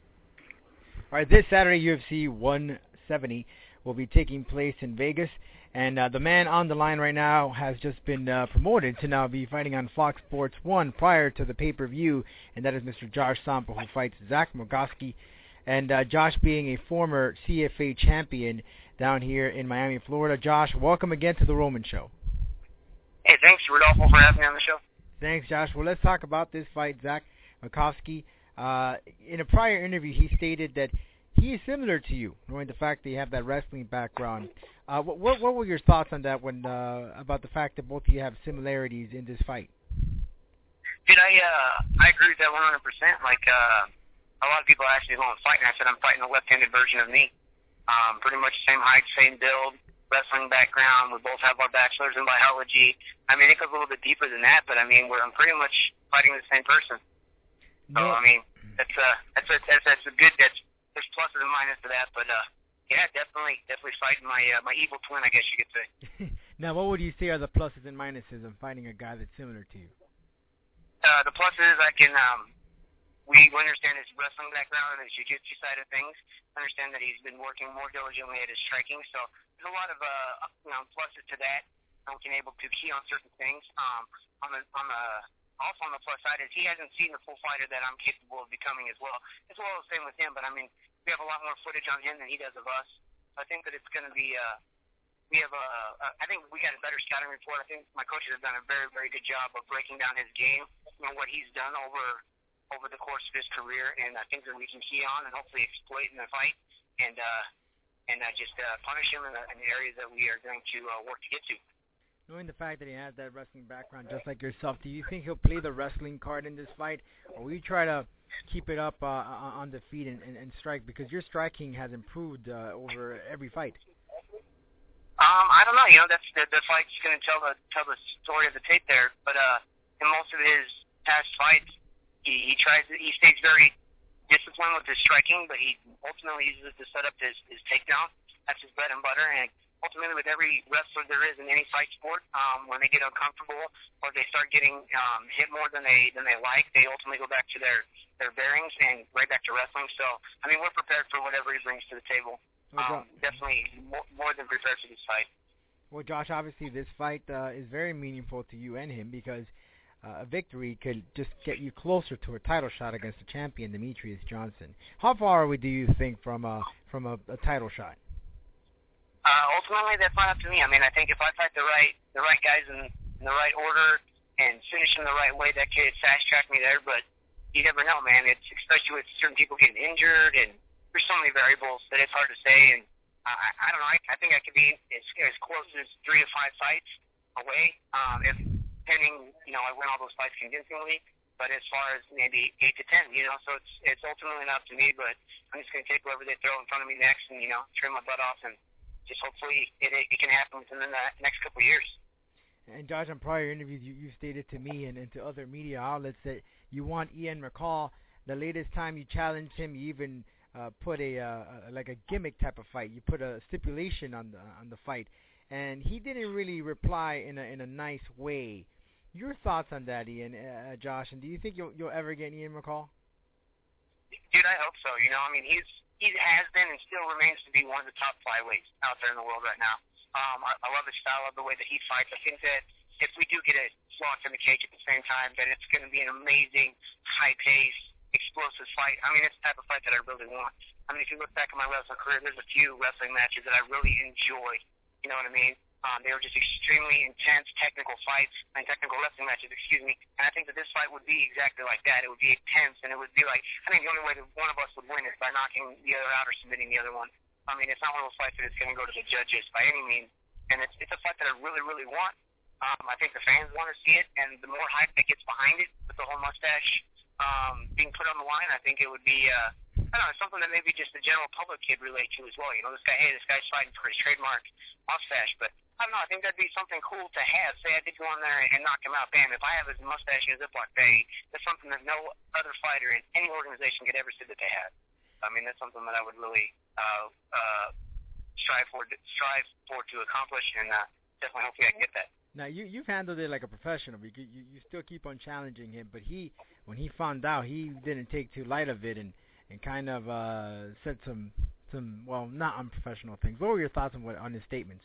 All right, this Saturday, U F C one seventy will be taking place in Vegas, and uh, the man on the line right now has just been uh, promoted to now be fighting on Fox Sports one prior to the pay-per-view, and that is Mister Josh Sampo, who fights Zach Bukowski. And uh, Josh being a former C F A champion down here in Miami, Florida. Josh, welcome again to The Roman Show. Hey, thanks, Rodolfo, for having me on the show. Thanks, Josh. Well, let's talk about this fight, Zach Bukowski. Uh, in a prior interview, he stated that he is similar to you, knowing the fact that you have that wrestling background. Uh, what, what, what were your thoughts on that when uh, about the fact that both of you have similarities in this fight? Dude, I uh, I agree with that one hundred percent. Like, uh, a lot of people ask me who I'm fighting. I said I'm fighting a left-handed version of me. Um, pretty much the same height, same build, wrestling background. We both have our bachelors in biology. I mean, it goes a little bit deeper than that, but I mean, we're I'm pretty much fighting the same person. So I mean, that's uh, that's a, that's that's a good. That's there's pluses and minuses to that, but uh, yeah, definitely, definitely fighting my uh, my evil twin, I guess you could say. Now, what would you say are the pluses and minuses of fighting a guy that's similar to you? Uh, the pluses is I can um, we understand his wrestling background and his jiu-jitsu side of things. Understand that he's been working more diligently at his striking, so there's a lot of uh, you know, pluses to that. I'm being able to key on certain things. Um, on the on the Also on the plus side is he hasn't seen the full fighter that I'm capable of becoming as well. As well as the same with him, but I mean, we have a lot more footage on him than he does of us. I think that it's going to be, uh, we have a, a, I think we got a better scouting report. I think my coaches have done a very, very good job of breaking down his game, you know, what he's done over over the course of his career, and I think that we can key on and hopefully exploit in the fight and uh, and uh, just uh, punish him in the, in the areas that we are going to uh, work to get to. Knowing the fact that he has that wrestling background just like yourself, do you think he'll play the wrestling card in this fight, or will you try to keep it up uh, on the feet and, and, and strike? Because your striking has improved uh, over every fight. Um, I don't know. You know, that's the, the fight's going to tell the tell the story of the tape there. But uh, in most of his past fights, he, he tries. To, he stays very disciplined with his striking, but he ultimately uses it to set up his, his takedown. That's his bread and butter, and ultimately, with every wrestler there is in any fight sport, um, when they get uncomfortable or they start getting um, hit more than they than they like, they ultimately go back to their, their bearings and right back to wrestling. So, I mean, we're prepared for whatever he brings to the table. Um, definitely more, more than prepared for this fight. Well, Josh, obviously this fight uh, is very meaningful to you and him because uh, a victory could just get you closer to a title shot against the champion, Demetrius Johnson. How far are we, do you think, from a, from a, a title shot? Uh, ultimately, that's not up to me. I mean, I think if I fight the right the right guys in, in the right order and finish them the right way, that could fast track me there. But you never know, man. It's especially with certain people getting injured, and there's so many variables that it's hard to say. And I, I don't know. I, I think I could be as, as close as three to five fights away, um, if pending, you know, I win all those fights convincingly. But as far as maybe eight to ten, you know, so it's it's ultimately not up to me. But I'm just going to take whoever they throw in front of me next, and you know, trim my butt off and. Just hopefully it, it can happen within the next couple of years. And Josh, in prior interviews, you, you stated to me and, and to other media outlets that you want Ian McCall. The latest time you challenged him, you even uh, put a uh, like a gimmick type of fight. You put a stipulation on the on the fight, and he didn't really reply in a in a nice way. Your thoughts on that, Ian, uh, Josh? And do you think you'll you'll ever get Ian McCall? Dude, I hope so. You know, I mean, he's he has been and still remains to be one of the top flyweights out there in the world right now. Um, I, I love his style, of the way that he fights. I think that if we do get a slot in the cage at the same time, then it's going to be an amazing, high-paced, explosive fight. I mean, it's the type of fight that I really want. I mean, if you look back at my wrestling career, there's a few wrestling matches that I really enjoyed. You know what I mean? Um, they were just extremely intense technical fights, and technical wrestling matches, excuse me. And I think that this fight would be exactly like that. It would be intense, and it would be like, I think the only way that one of us would win is by knocking the other out or submitting the other one. I mean, it's not one of those fights that it's going to go to the judges by any means. And it's it's a fight that I really, really want. Um, I think the fans want to see it, and the more hype that gets behind it, with the whole mustache um, being put on the line, I think it would be, uh, I don't know, something that maybe just the general public could relate to as well. You know, this guy, hey, this guy's fighting for his trademark mustache, but I don't know, I think that'd be something cool to have. Say I did go in there and knock him out, bam, if I have his mustache in a Ziploc bag, that's something that no other fighter in any organization could ever say that they have. I mean, that's something that I would really uh, uh, strive for, strive for to accomplish, and uh, definitely hopefully I can get that. Now, you, you've handled it like a professional. You, you, you still keep on challenging him, but he, when he found out, he didn't take too light of it and, and kind of uh, said some, some, well, not unprofessional things. What were your thoughts on, what, on his statements?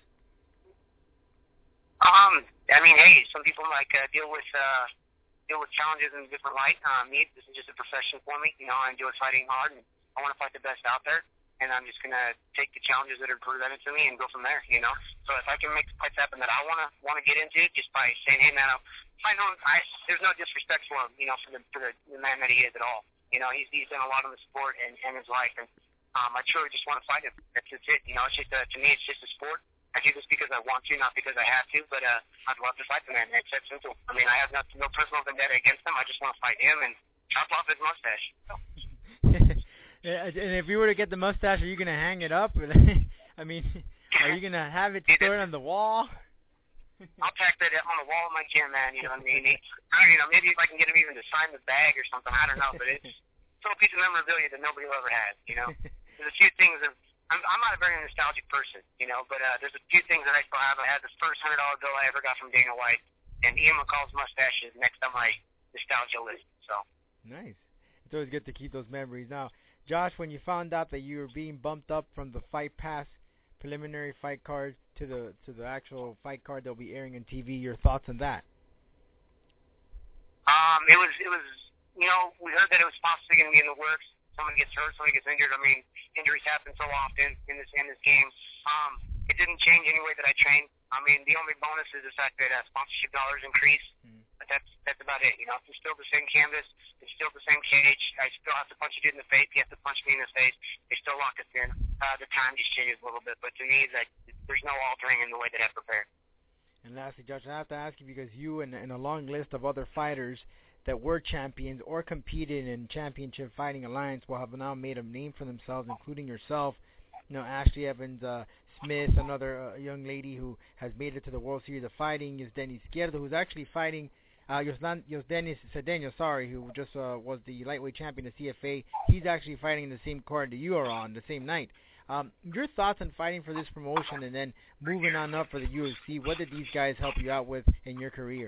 Um, I mean, hey, some people like uh, deal with uh, deal with challenges in a different light. Um, me, this is just a profession for me. You know, I enjoy fighting hard, and I want to fight the best out there. And I'm just gonna take the challenges that are presented to me and go from there. You know, so if I can make the fights happen that I wanna wanna get into, just by saying, hey man, I know I there's no disrespect for him, you know, for the for the, the man that he is at all. You know, he's he's done a lot in the sport and, and his life, and um, I truly just want to fight him. That's just it. You know, it's just uh, to me, it's just a sport. I do this because I want to, not because I have to, but uh, I'd love to fight the man. It's that simple. I mean, I have no, no personal vendetta against him. I just want to fight him and chop off his mustache. So. Yeah, and if you were to get the mustache, are you going to hang it up? I mean, Are you gonna have it stored on the wall? I'll tack that on the wall of my gym, man. You know what I mean? I mean, you know, maybe if I can get him even to sign the bag or something. I don't know, but it's still a piece of memorabilia that nobody will ever have. You know, there's a few things that I'm, I'm not a very nostalgic person, you know, but uh, there's a few things that I still have. I had this first hundred dollar bill I ever got from Dana White, and Ian McCall's mustache is next on my nostalgia list. So nice. It's always good to keep those memories. Now, Josh, when you found out that you were being bumped up from the Fight Pass preliminary fight card to the to the actual fight card that'll be airing on T V, your thoughts on that? Um, it was it was you know, we heard that it was possibly going to be in the works. Someone gets hurt, someone gets injured. I mean, injuries happen so often in this in this game. Um, it didn't change any way that I trained. I mean, the only bonus is the fact that uh, sponsorship dollars increase. Mm. But that's that's about it. You know, it's still the same canvas. It's still the same cage. I still have to punch a dude in the face. He has to punch me in the face. They still lock us in. Uh, the time just changes a little bit. But to me, like, there's no altering in the way that I prepare. And lastly, Josh, I have to ask you because you and, and a long list of other fighters that were champions or competed in Championship Fighting Alliance will have now made a name for themselves, including yourself. You know, Ashley Evans uh, Smith, another uh, young lady who has made it to the World Series of Fighting, Yosdeni Izquierdo, who's actually fighting uh, Yosdeni Cedeno, sorry, who just uh, was the lightweight champion of C F A. He's actually fighting in the same card that you are on, the same night. Um, your thoughts on fighting for this promotion and then moving on up for the U F C? What did these guys help you out with in your career?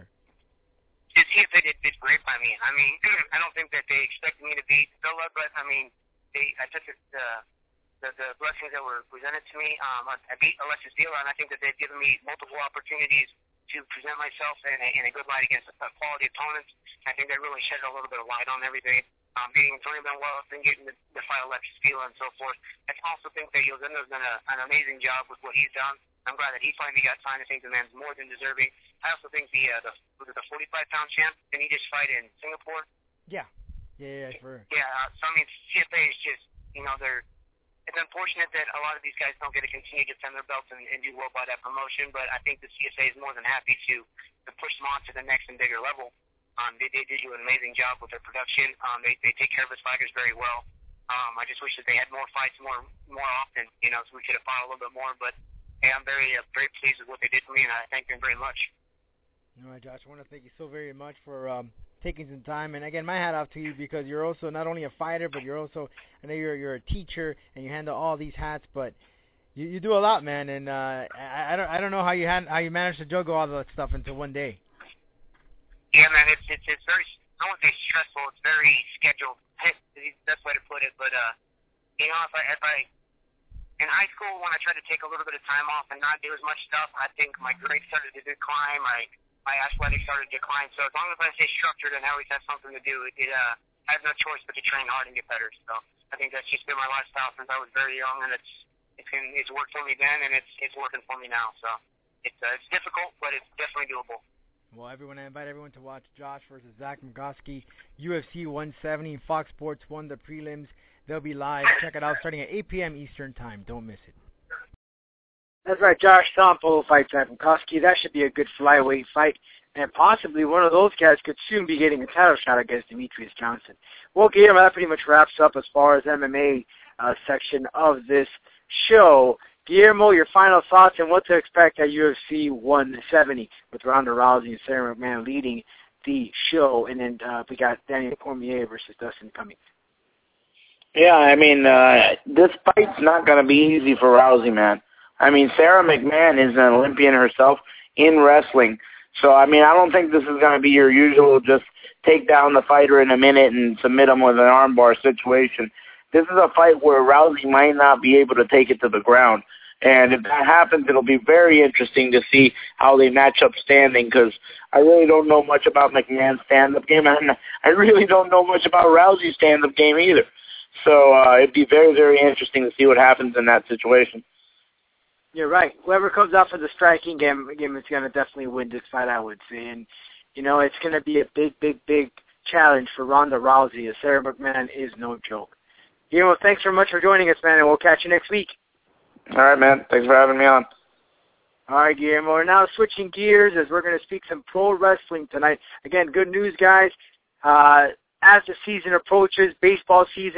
The C F A did, did great by me. I mean, I don't think that they expected me to beat Villa, but I mean, they I took it, uh, the the blessings that were presented to me. Um, I, I beat Alexis Villa, and I think that they've given me multiple opportunities to present myself in a, in a good light against uh, quality opponents. I think they really shed a little bit of light on everything. Um, beating Tony Benoit and getting the, the fight Alexis Villa and so forth. I also think that Yosdeno's done a, an amazing job with what he's done. I'm glad that he finally got signed. I think the man's more than deserving. I also think the uh, the was it the forty-five pound champ, didn't he just fight in Singapore? Yeah, yeah, yeah, for yeah. Uh, so I mean, C F A is just, you know, they're. It's unfortunate that a lot of these guys don't get to continue to defend their belts and, and do well by that promotion, but I think the C F A is more than happy to to push them on to the next and bigger level. Um, they they do an amazing job with their production. Um, they they take care of his fighters very well. Um, I just wish that they had more fights more more often, you know, so we could have fought a little bit more, but. Hey, I'm very, uh, very pleased with what they did for me, and I thank them very much. All right, Josh, I want to thank you so very much for um, taking some time. And again, my hat off to you because you're also not only a fighter, but you're also, I know you're you're a teacher and you handle all these hats, but you, you do a lot, man. And uh, I, I don't I don't know how you had how you managed to juggle all that stuff into one day. Yeah, man, it's it's it's very, I won't say stressful. It's very scheduled. That's the best way to put it. But uh, you know, if I if I in high school, when I tried to take a little bit of time off and not do as much stuff, I think my grades started to decline, my my athletics started to decline. So as long as I stay structured and always have something to do, it, uh, I have no choice but to train hard and get better. So I think that's just been my lifestyle since I was very young, and it's it's been, it's worked for me then, and it's it's working for me now. So it's uh, it's difficult, but it's definitely doable. Well, everyone, I invite everyone to watch Josh versus Zach Mckoski, U F C one seventy. Fox Sports won the prelims. They'll be live. Check it out starting at eight p.m. Eastern Time. Don't miss it. That's right. Josh Sampo fights Zach Mckoski. That should be a good flyweight fight. And possibly one of those guys could soon be getting a title shot against Demetrius Johnson. Well, Guillermo, that pretty much wraps up as far as M M A uh, section of this show. Guillermo, your final thoughts and what to expect at U F C one seventy with Ronda Rousey and Sarah McMahon leading the show. And then uh, we got Daniel Cormier versus Dustin Cummings. Yeah, I mean, uh, this fight's not going to be easy for Rousey, man. I mean, Sarah McMahon is an Olympian herself in wrestling. So, I mean, I don't think this is going to be your usual just take down the fighter in a minute and submit him with an armbar situation. This is a fight where Rousey might not be able to take it to the ground. And if that happens, it'll be very interesting to see how they match up standing because I really don't know much about McMahon's stand-up game, and I really don't know much about Rousey's stand-up game either. So uh, it'd be very, very interesting to see what happens in that situation. You're right. Whoever comes out for the striking game, game is going to definitely win this fight, I would say. And, you know, it's going to be a big, big, big challenge for Ronda Rousey, as Sarah McMahon is no joke. Guillermo, thanks very much for joining us, man, and we'll catch you next week. All right, man. Thanks for having me on. All right, Guillermo. We're now switching gears as we're going to speak some pro wrestling tonight. Again, good news, guys. Uh, as the season approaches, baseball season,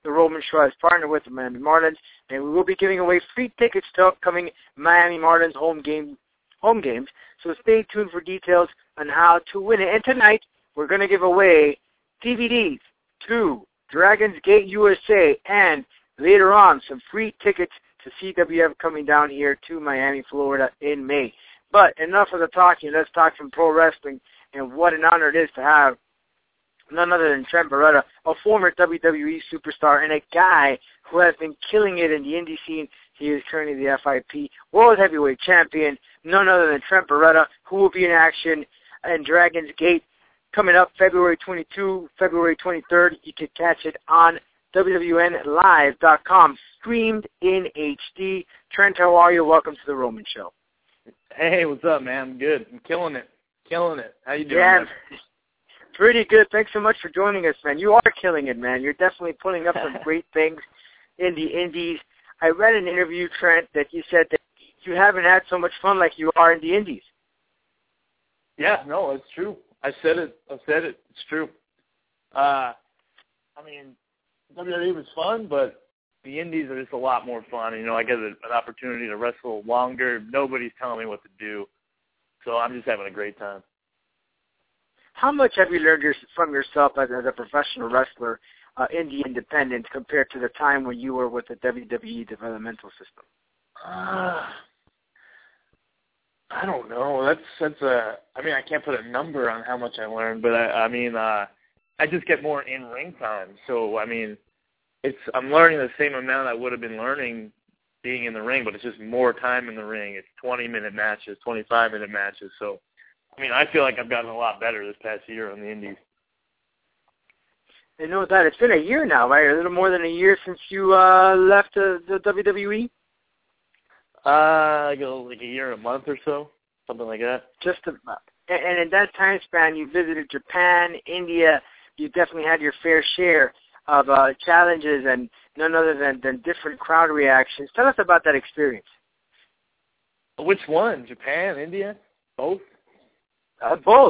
The Roman Show has partnered with the Miami Marlins, and we will be giving away free tickets to upcoming Miami Marlins home game home games. So stay tuned for details on how to win it. And tonight, we're going to give away D V Ds to Dragons Gate U S A, and later on, some free tickets to C W F coming down here to Miami, Florida in May. But enough of the talking. Let's talk some pro wrestling, and what an honor it is to have none other than Trent Beretta, a former W W E superstar and a guy who has been killing it in the indie scene. He is currently the F I P World Heavyweight Champion, none other than Trent Beretta, who will be in action in Dragon's Gate coming up February twenty-second, February twenty-third. You can catch it on W W N live dot com, streamed in H D. Trent, how are you? Welcome to the Roman Show. Hey, what's up, man? I'm good. I'm killing it. Killing it. How you doing, yeah, man? Pretty good. Thanks so much for joining us, man. You are killing it, man. You're definitely putting up some great things in the indies. I read an interview, Trent, that you said that you haven't had so much fun like you are in the indies. Yeah, no, it's true. I said it. I said it. It's true. Uh, I mean, W W E was fun, but the indies are just a lot more fun. You know, I get an opportunity to wrestle longer. Nobody's telling me what to do. So I'm just having a great time. How much have you learned your, from yourself as, as a professional wrestler uh, in the independents compared to the time when you were with the W W E developmental system? Uh, I don't know. That's that's a. I mean, I can't put a number on how much I learned, but I, I mean, uh, I just get more in ring time. So I mean, it's I'm learning the same amount I would have been learning being in the ring, but it's just more time in the ring. It's twenty minute matches, twenty-five minute matches. So. I mean, I feel like I've gotten a lot better this past year on the indies. I know that. It's been a year now, right? A little more than a year since you uh, left the, the W W E? Uh, like a, like a year and a month or so, something like that. Just about. And, and in that time span, you visited Japan, India. You definitely had your fair share of uh, challenges and none other than, than different crowd reactions. Tell us about that experience. Which one? Japan, India? Both? Uh, both.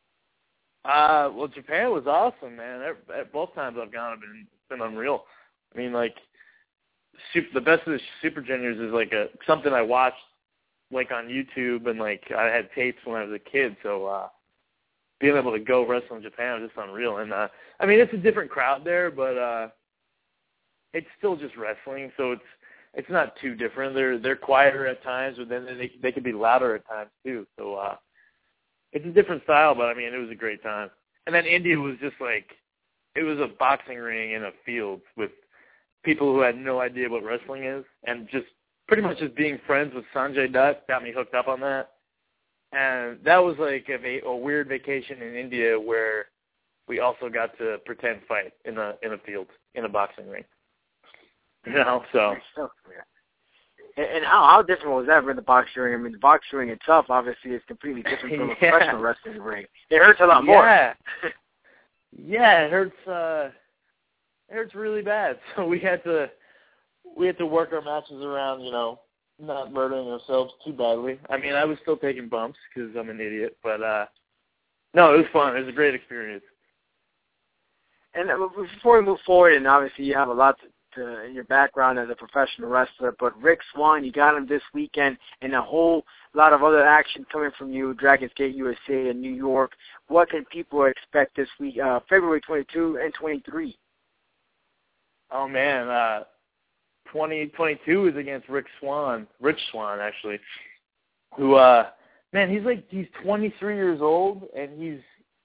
Uh, well, Japan was awesome, man. At both times I've gone, have been it's been unreal. I mean, like, super, the best of the Super Juniors is like a something I watched like on YouTube, and like I had tapes when I was a kid. So uh, being able to go wrestle in Japan was just unreal. And uh, I mean, it's a different crowd there, but uh, it's still just wrestling, so it's it's not too different. They're they're quieter at times, but then they they can be louder at times too. So. uh It's a different style, but, I mean, it was a great time. And then India was just like, it was a boxing ring in a field with people who had no idea what wrestling is, and just pretty much just being friends with Sanjay Dutt got me hooked up on that. And that was like a, va- a weird vacation in India where we also got to pretend fight in a in a field, in a boxing ring. You know, so... And how how different was that in the boxing ring? I mean, the boxing ring itself obviously is completely different from a yeah. professional wrestling ring. It hurts a lot more. Yeah, yeah, it hurts. Uh, it hurts really bad. So we had to we had to work our matches around, you know, not murdering ourselves too badly. I mean, I was still taking bumps because I'm an idiot, but uh, no, it was fun. It was a great experience. And before we move forward, and obviously you have a lot to. To, in your background as a professional wrestler, but Rick Swann, you got him this weekend, and a whole lot of other action coming from you, Dragon's Gate U S A in New York. What can people expect this week, uh, February twenty-second and twenty-third? Oh, man, uh, twenty twenty-two is against Rick Swann, Rich Swann, actually, who, uh, man, he's like, he's twenty-three years old, and he's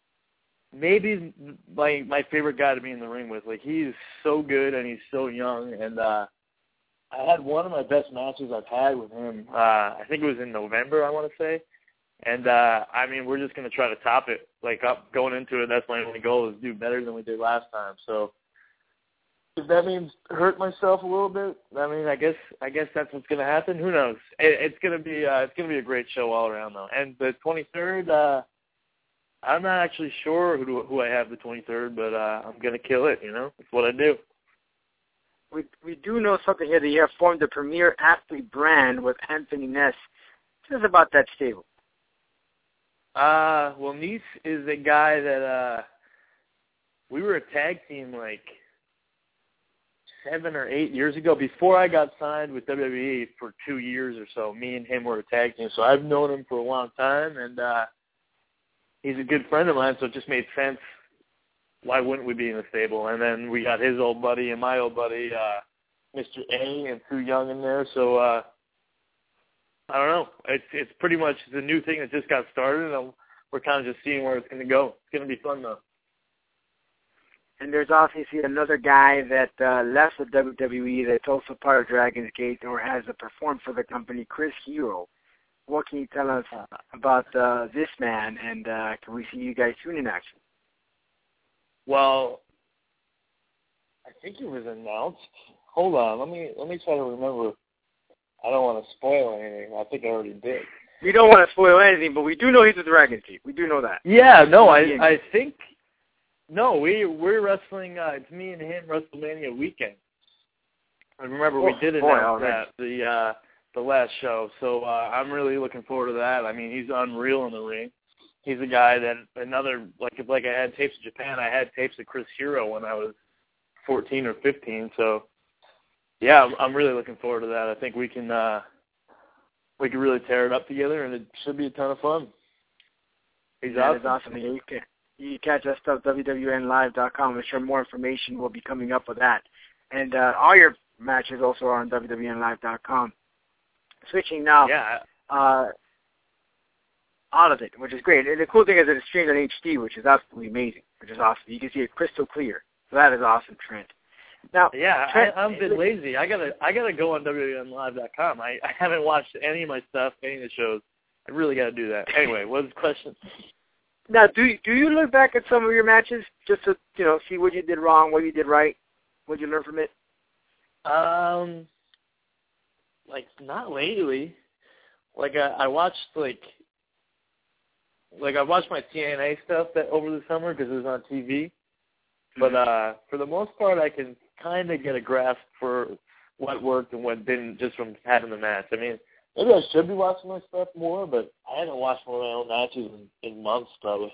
maybe my my favorite guy to be in the ring with. Like, he's so good and he's so young. And uh, I had one of my best matches I've had with him. Uh, I think it was in November, I want to say. And uh, I mean, we're just gonna try to top it. Like, up going into it, that's my only goal, is do better than we did last time. So if that means hurt myself a little bit, I mean, I guess I guess that's what's gonna happen. Who knows? It, it's gonna be uh, it's gonna be a great show all around, though. And the twenty-third. Uh, I'm not actually sure who who I have the twenty-third, but uh, I'm going to kill it, you know? It's what I do. We we do know something here that you have formed the premier athlete brand with Anthony Ness. Tell us about that stable. Uh, well, Ness is a guy that uh, we were a tag team, like, seven or eight years ago, before I got signed with W W E for two years or so. Me and him were a tag team, so I've known him for a long time, and uh, he's a good friend of mine, so it just made sense. Why wouldn't we be in the stable? And then we got his old buddy and my old buddy, uh, Mister A, and Sue Young in there, so uh, I don't know. It's it's pretty much the new thing that just got started, and we're kind of just seeing where it's going to go. It's going to be fun, though. And there's obviously another guy that uh, left the W W E that's also part of Dragon's Gate or has uh, performed for the company, Chris Hero. What can you tell us about uh, this man, and uh, can we see you guys soon in action? Well, I think it was announced. Hold on, let me let me try to remember. I don't want to spoil anything. I think I already did. We don't want to spoil anything, but we do know he's with Dragon's Gate. We do know that. Yeah, no, I I think no, we we're wrestling. Uh, it's me and him WrestleMania weekend. I remember we Oh, did boy, announce already. that the uh, the last show, so uh, I'm really looking forward to that. I mean, he's unreal in the ring. He's a guy that another like like I had tapes of Japan. I had tapes of Chris Hero when I was fourteen or fifteen. So yeah, I'm, I'm really looking forward to that. I think we can uh, we can really tear it up together, and it should be a ton of fun. He's That awesome. is awesome. You can, you can catch that stuff W W N live dot com. I'm sure more information will be coming up with that. And uh, all your matches also are on W W N live dot com. Switching now. Yeah. Uh, all of it, which is great. And the cool thing is that it's streamed on H D, which is absolutely amazing, which is awesome. You can see it crystal clear. So that is awesome, Trent. Now, Yeah, Trent, I, I'm a bit lazy. I gotta I gotta go on W W N live dot com. I, I haven't watched any of my stuff, any of the shows. I really gotta do that. Anyway, what's the question? Now, do you, do you look back at some of your matches just to you know see what you did wrong, what you did right, what you learned from it? Um, like not lately. Like I, I watched like like I watched my T N A stuff that over the summer because it was on T V. But uh, for the most part, I can kind of get a grasp for what worked and what didn't just from having the match. I mean, maybe I should be watching my stuff more, but I haven't watched one of my own matches in, in months probably.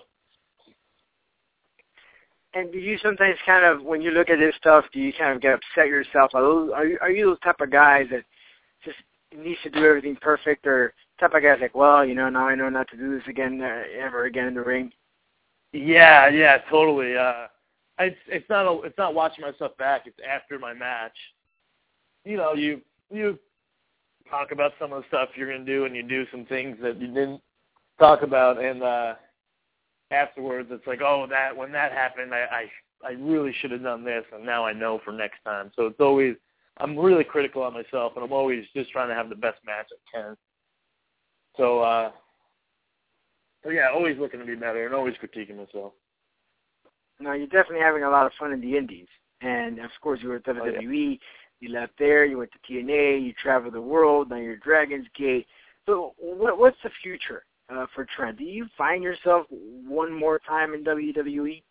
And do you sometimes kind of, when you look at this stuff, do you kind of get upset yourself? Are, those, are, you, are you those type of guys that just needs to do everything perfect, or type of guys like, well, you know, now I know not to do this again, uh, ever again in the ring? Yeah, yeah, totally. Uh, it's it's not a, it's not watching myself back. It's after my match. You know, you you talk about some of the stuff you're gonna do, and you do some things that you didn't talk about, and uh, afterwards, it's like, oh, that when that happened, I, I I really should have done this, and now I know for next time. So it's always, I'm really critical on myself, and I'm always just trying to have the best match I can. So, uh, so yeah, always looking to be better and always critiquing myself. Now, you're definitely having a lot of fun in the Indies. And, of course, you were at W W E. Oh, yeah. You left there. You went to T N A. You traveled the world. Now you're at Dragon's Gate. So what, what's the future uh, for Trent? Do you find yourself one more time in W W E?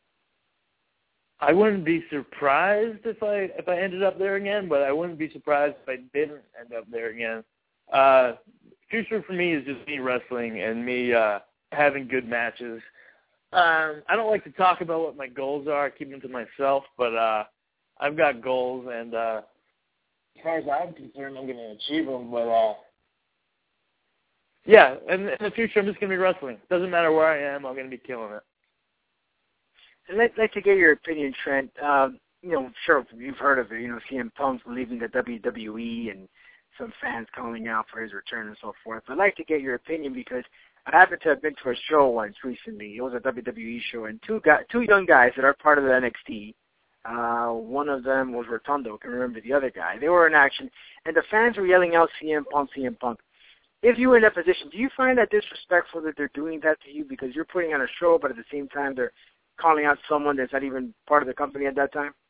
I wouldn't be surprised if I if I ended up there again, but I wouldn't be surprised if I didn't end up there again. Uh, future for me is just me wrestling and me uh, having good matches. Um, I don't like to talk about what my goals are. I keep them to myself, but uh, I've got goals, and uh, as far as I'm concerned, I'm going to achieve them. But uh, yeah, in, in the future, I'm just going to be wrestling. Doesn't matter where I am, I'm going to be killing it. And I'd like to get your opinion, Trent. Um, you know, sure, you've heard of it. You know, C M Punk leaving the W W E and some fans calling out for his return and so forth. I'd like to get your opinion because I happened to have been to a show once recently. It was a W W E show, and two guys, two young guys that are part of the N X T. Uh, one of them was Rotundo. I can remember the other guy. They were in action, and the fans were yelling out C M Punk, C M Punk. If you were in that position, do you find that disrespectful that they're doing that to you because you're putting on a show, but at the same time they're calling out someone that's not even part of the company at that time?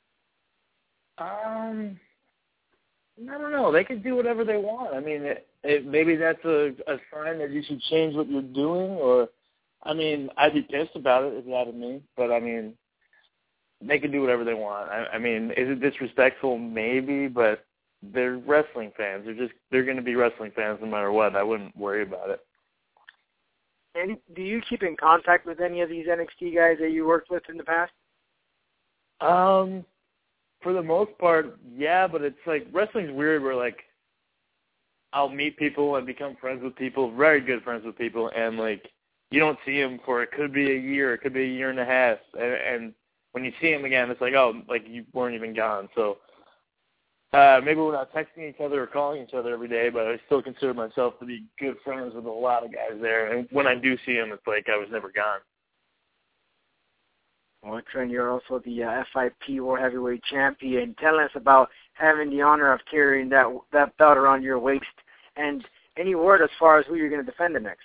Um, I don't know. They can do whatever they want. I mean, it, it, maybe that's a, a sign that you should change what you're doing, or, I mean, I'd be pissed about it if that was me, but, I mean, they can do whatever they want. I, I mean, is it disrespectful? Maybe, but they're wrestling fans. They're just, they're going to be wrestling fans no matter what. I wouldn't worry about it. And do you keep in contact with any of these N X T guys that you worked with in the past? Um, for the most part, yeah, but it's like wrestling's weird where like I'll meet people and become friends with people, very good friends with people, and like you don't see them for it could be a year, it could be a year and a half, and, and when you see them again, it's like, oh, like you weren't even gone. So uh, maybe we're not texting each other or calling each other every day, but I still consider myself to be good friends with a lot of guys there. And when I do see them, it's like I was never gone. Well, Trent, you're also the uh, F I P World Heavyweight Champion. Tell us about having the honor of carrying that that belt around your waist, and any word as far as who you're going to defend it next?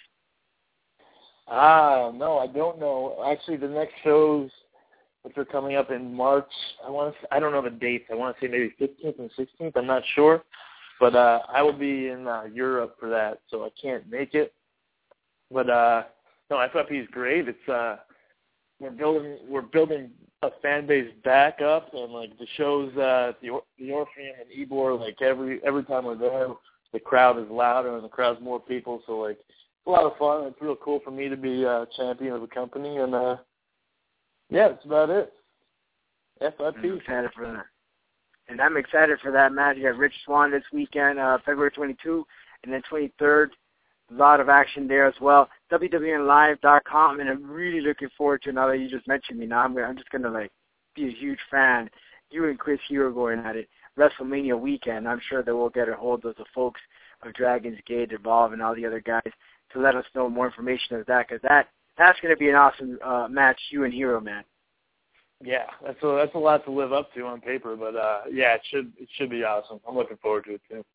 Ah, no, I don't know. Actually, the next shows, which are coming up in March, I want to. I don't know the dates. I want to say maybe fifteenth and sixteenth. I'm not sure, but uh, I will be in uh, Europe for that, so I can't make it. But uh, no, F I P is great. It's uh. We're building we're building a fan base back up, and like the shows uh, at the, or- the Orpheum and Ybor, like every every time we're there, the crowd is louder and the crowd's more people. So like it's a lot of fun. It's real cool for me to be uh, champion of the company, and uh, yeah, that's about it. F I P. I'm excited for that, and I'm excited for that match. You have Rich Swann this weekend, uh, February twenty-second, and then twenty-third. A lot of action there as well. W W N live dot com, and I'm really looking forward to, now that you just mentioned me, now I'm, I'm just going to like be a huge fan. You and Chris Hero going at it WrestleMania weekend. I'm sure that we'll get a hold of the folks of Dragon's Gate, Evolve, and all the other guys to let us know more information of that, because that, that's going to be an awesome uh, match, you and Hero, man. Yeah, that's a, that's a lot to live up to on paper, but uh, yeah, it should it should be awesome. I'm looking forward to it too.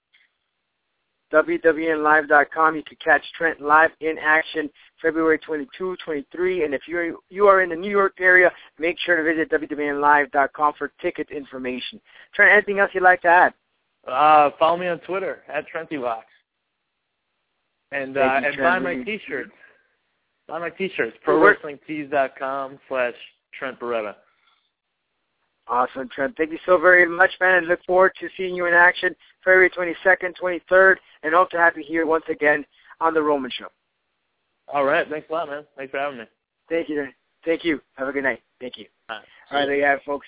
W W N live dot com. You can catch Trent live in action February twenty-second, twenty-third, and if you're you are in the New York area, make sure to visit W W N live dot com for ticket information. Trent, anything else you'd like to add? Uh, follow me on Twitter at TrentyLocks, and uh, and buy my T-shirts. Buy my T-shirts. Pro Wrestling Tees dot com slash Trent Beretta. Awesome, Trent. Thank you so very much, man, and look forward to seeing you in action February twenty-second, twenty-third, and hope to have you here once again on The Roman Show. All right. Thanks a lot, man. Thanks for having me. Thank you. Thank you. Have a good night. Thank you. All right, All right, there you have it, folks.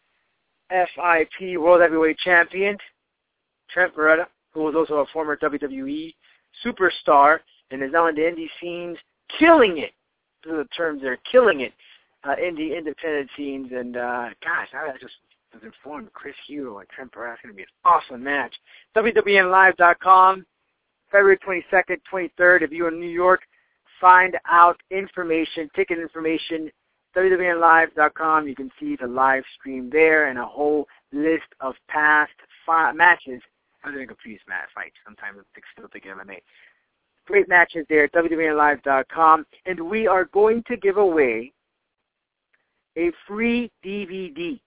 F I P World Heavyweight Champion Trent Beretta, who was also a former W W E superstar and is now in the indie scenes, killing it. Those are the terms there, killing it. Uh, indie independent scenes, and uh, gosh, I just was informed Chris Hero and Trent Beretta is going to be an awesome match. W W N live dot com, February twenty-second, twenty-third. If you're in New York, find out information, ticket information, W W N live dot com. You can see the live stream there and a whole list of past fi- matches. I'm getting confused, Matt, fights. Sometimes I still think M M A. Great matches there at W W N live dot com, and we are going to give away a free D V D.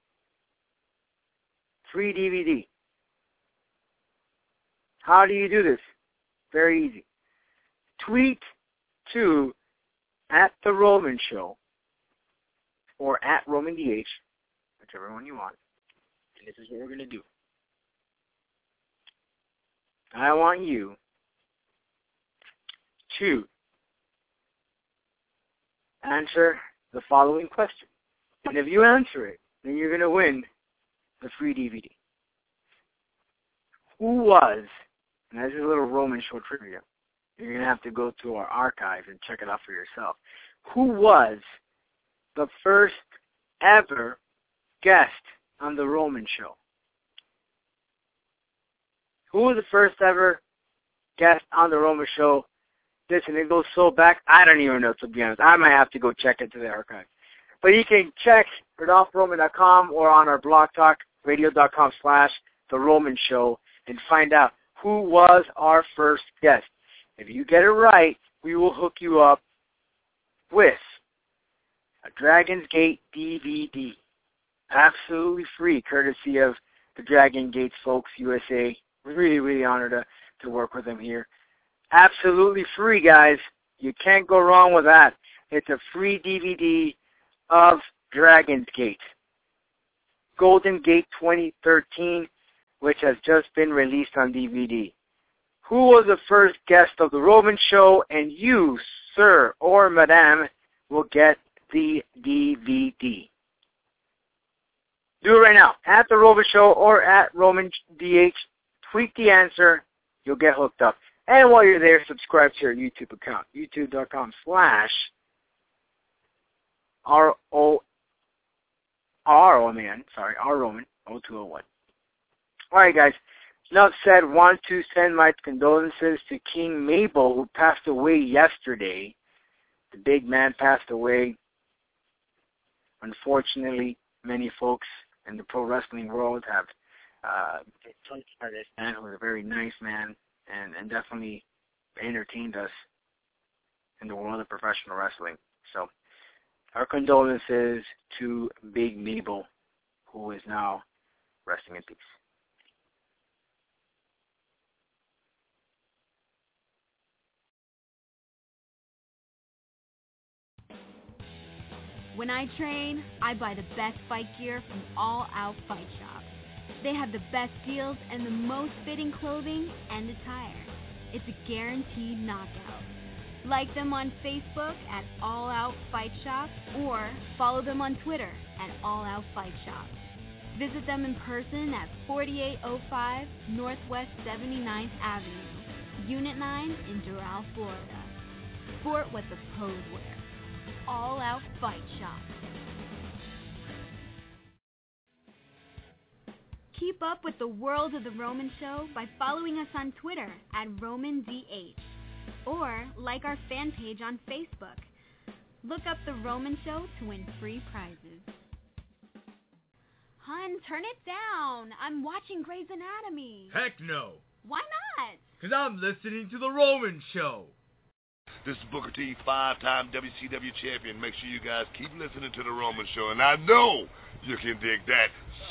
Free D V D. How do you do this? Very easy. Tweet to at The Roman Show or at Roman D H, whichever one you want. And this is what we're going to do. I want you to answer the following question. And if you answer it, then you're going to win the free D V D. Who was, and this is a little Roman Show trivia, you're going to have to go to our archives and check it out for yourself. Who was the first ever guest on The Roman Show? Who was the first ever guest on The Roman Show? Listen, it goes so back, I don't even know, to be honest. I might have to go check into the archive. But you can check Rodolph Roman dot com or on our blog talk radio dot com slash The Roman Show and find out who was our first guest. If you get it right, we will hook you up with a Dragon's Gate D V D. Absolutely free, courtesy of the Dragon Gates folks, U S A. We're really, really honored to, to work with them here. Absolutely free, guys. You can't go wrong with that. It's a free D V D of Dragon's Gate. Golden Gate twenty thirteen, which has just been released on D V D. Who was the first guest of The Roman Show? And you, sir or madame, will get the D V D. Do it right now. At The Roman Show or at Roman D H. Tweet the answer. You'll get hooked up. And while you're there, subscribe to our YouTube account. YouTube.com slash R O R O man. Sorry, R Roman oh two oh one. All right, guys. Enough said. Want to send my condolences to King Mabel, who passed away yesterday. The big man passed away. Unfortunately, many folks in the pro wrestling world have uh, touched by this man, who was a very nice man and, and definitely entertained us in the world of professional wrestling. So, our condolences to Big Mabel, who is now resting in peace. When I train, I buy the best fight gear from All Out Fight Shop. They have the best deals and the most fitting clothing and attire. It's a guaranteed knockout. Like them on Facebook at All Out Fight Shop or follow them on Twitter at All Out Fight Shop. Visit them in person at forty-eight oh five Northwest seventy-ninth Avenue, Unit nine in Doral, Florida. Sport what the pros wear. All Out Fight Shop. Keep up with the world of The Roman Show by following us on Twitter at Roman D H or like our fan page on Facebook. Look up The Roman Show to win free prizes. Hun, turn it down. I'm watching Grey's Anatomy. Heck no. Why not? Because I'm listening to The Roman Show. This is Booker T, five-time W C W champion. Make sure you guys keep listening to The Roman Show, and I know you can dig that.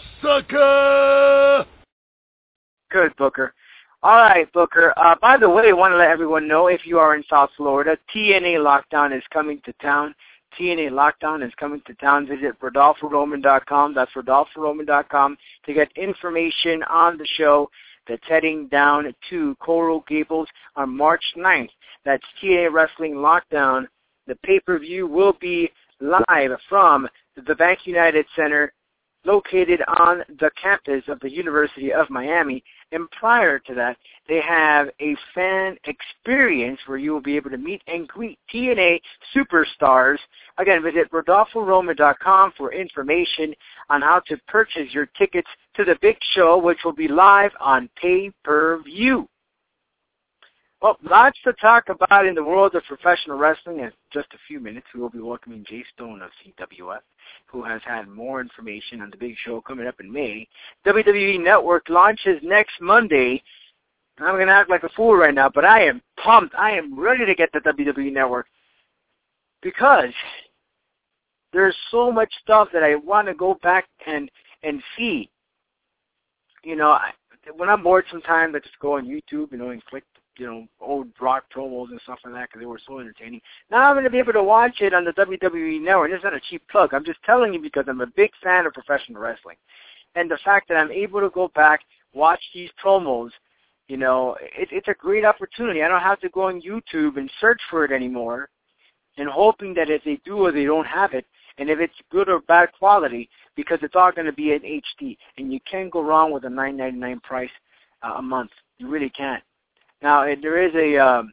Sucker! Good, Booker. All right, Booker. Uh, by the way, I want to let everyone know, if you are in South Florida, T N A Lockdown is coming to town. T N A Lockdown is coming to town. Visit Rodolfo Roman dot com. That's Rodolfo Roman dot com to get information on the show that's heading down to Coral Gables on March ninth. That's T N A Wrestling Lockdown. The pay-per-view will be live from the Bank United Center, located on the campus of the University of Miami. And prior to that, they have a fan experience where you will be able to meet and greet T N A superstars. Again, visit Rodolfo Roman dot com for information on how to purchase your tickets to the big show, which will be live on pay-per-view. Well, lots to talk about in the world of professional wrestling. In just a few minutes, we will be welcoming Jay Stone of C W F, who has had more information on the big show coming up in May. W W E Network launches next Monday. I'm going to act like a fool right now, but I am pumped. I am ready to get the W W E Network because there's so much stuff that I want to go back and, and see. You know, I, when I'm bored sometimes, I just go on YouTube, you know, and click, you know, old rock promos and stuff like that because they were so entertaining. Now I'm going to be able to watch it on the W W E Network. It's not a cheap plug. I'm just telling you because I'm a big fan of professional wrestling. And the fact that I'm able to go back, watch these promos, you know, it, it's a great opportunity. I don't have to go on YouTube and search for it anymore and hoping that if they do or they don't have it, and if it's good or bad quality, because it's all going to be in H D. And you can't go wrong with a nine ninety-nine price uh, a month. You really can't. Now, there is a, um,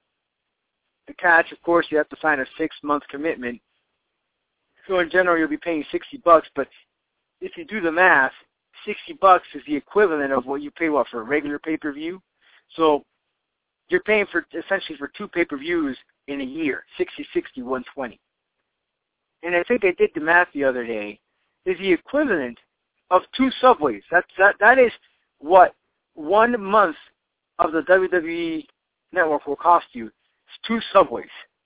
a catch. Of course, you have to sign a six-month commitment. So in general, you'll be paying sixty bucks. But if you do the math, sixty bucks is the equivalent of what you pay what for a regular pay-per-view. So you're paying for essentially for two pay-per-views in a year, sixty, sixty, one twenty. And I think I did the math the other day. Is the equivalent of two Subways. That's that. That is what one month of the W W E Network will cost you. It's two Subways.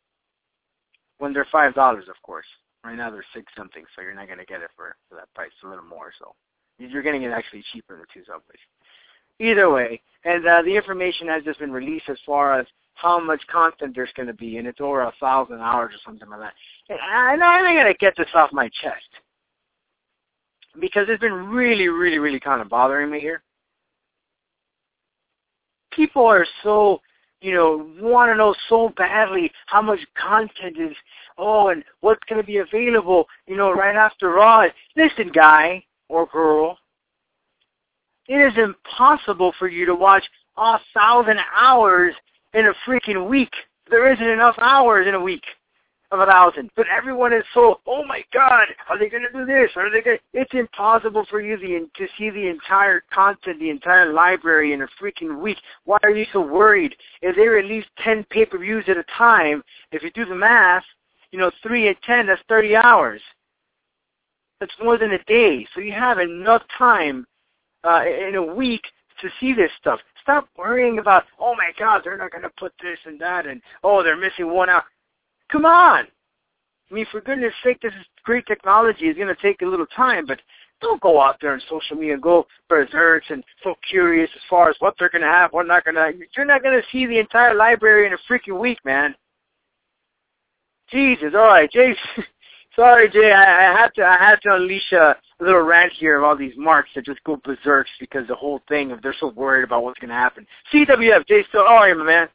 When they're five dollars, of course. Right now they're six something, so you're not going to get it for, for that price. A little more, so you're getting it actually cheaper than two Subways. Either way, and uh, the information has just been released as far as how much content there's going to be, and it's over a thousand hours or something like that. And I know I'm going to get this off my chest because it's been really, really, really kind of bothering me here. People are so, you know, want to know so badly how much content is, oh, and what's going to be available, you know, right after Raw. Listen, guy or girl, it is impossible for you to watch a thousand hours in a freaking week. There isn't enough hours in a week of a thousand. But everyone is so, oh my God, are they going to do this? Are they going? It's impossible for you the, to see the entire content, the entire library in a freaking week. Why are you so worried? If there are at least ten pay-per-views at a time, if you do the math, you know, three at ten, that's thirty hours. That's more than a day. So you have enough time uh, in a week to see this stuff. Stop worrying about, oh my God, they're not going to put this and that, and oh, they're missing one hour. Come on. I mean, for goodness sake, this is great technology. It's going to take a little time, but don't go out there on social media and go berserk and so curious as far as what they're going to have, what not going to have. You're not going to see the entire library in a freaking week, man. Jesus. All right, Jay. Sorry, Jay. I, I have to. I have to unleash a, a little rant here of all these marks that just go berserk because the whole thing of they're so worried about what's going to happen. C W F, Jay. So, how are you, my man?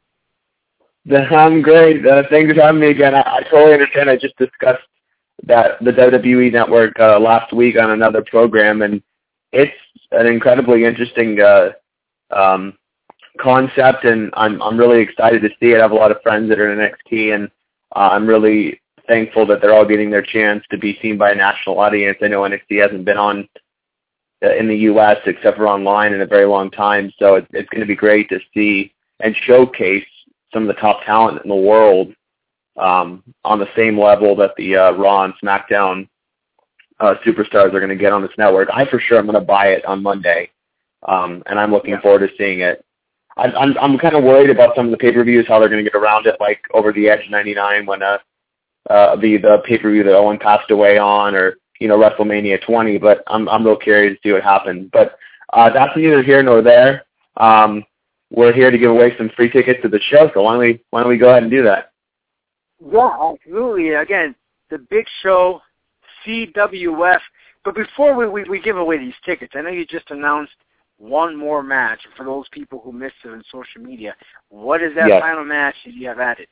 I'm great. Uh, thanks for having me again. I, I totally understand. I just discussed that the W W E Network uh, last week on another program, and it's an incredibly interesting uh, um, concept, and I'm I'm really excited to see it. I have a lot of friends that are in N X T, and uh, I'm really thankful that they're all getting their chance to be seen by a national audience. I know N X T hasn't been on uh, in the U S except for online in a very long time, so it, it's going to be great to see and showcase some of the top talent in the world um, on the same level that the uh, Raw and SmackDown uh, superstars are going to get on this network. I for sure am going to buy it on Monday, um, and I'm looking yeah. forward to seeing it. I'm I'm, I'm kind of worried about some of the pay-per-views, how they're going to get around it, like Over the Edge ninety-nine when uh, uh, the the pay-per-view that Owen passed away on, or you know WrestleMania twenty. But I'm I'm real curious to see what happens. But uh, that's neither here nor there. Um, We're here to give away some free tickets to the show, so why don't we why don't we go ahead and do that? Yeah, absolutely. Again, the big show, C W F. But before we, we, we give away these tickets, I know you just announced one more match. For those people who missed it on social media, what is that yes. final match that you have added?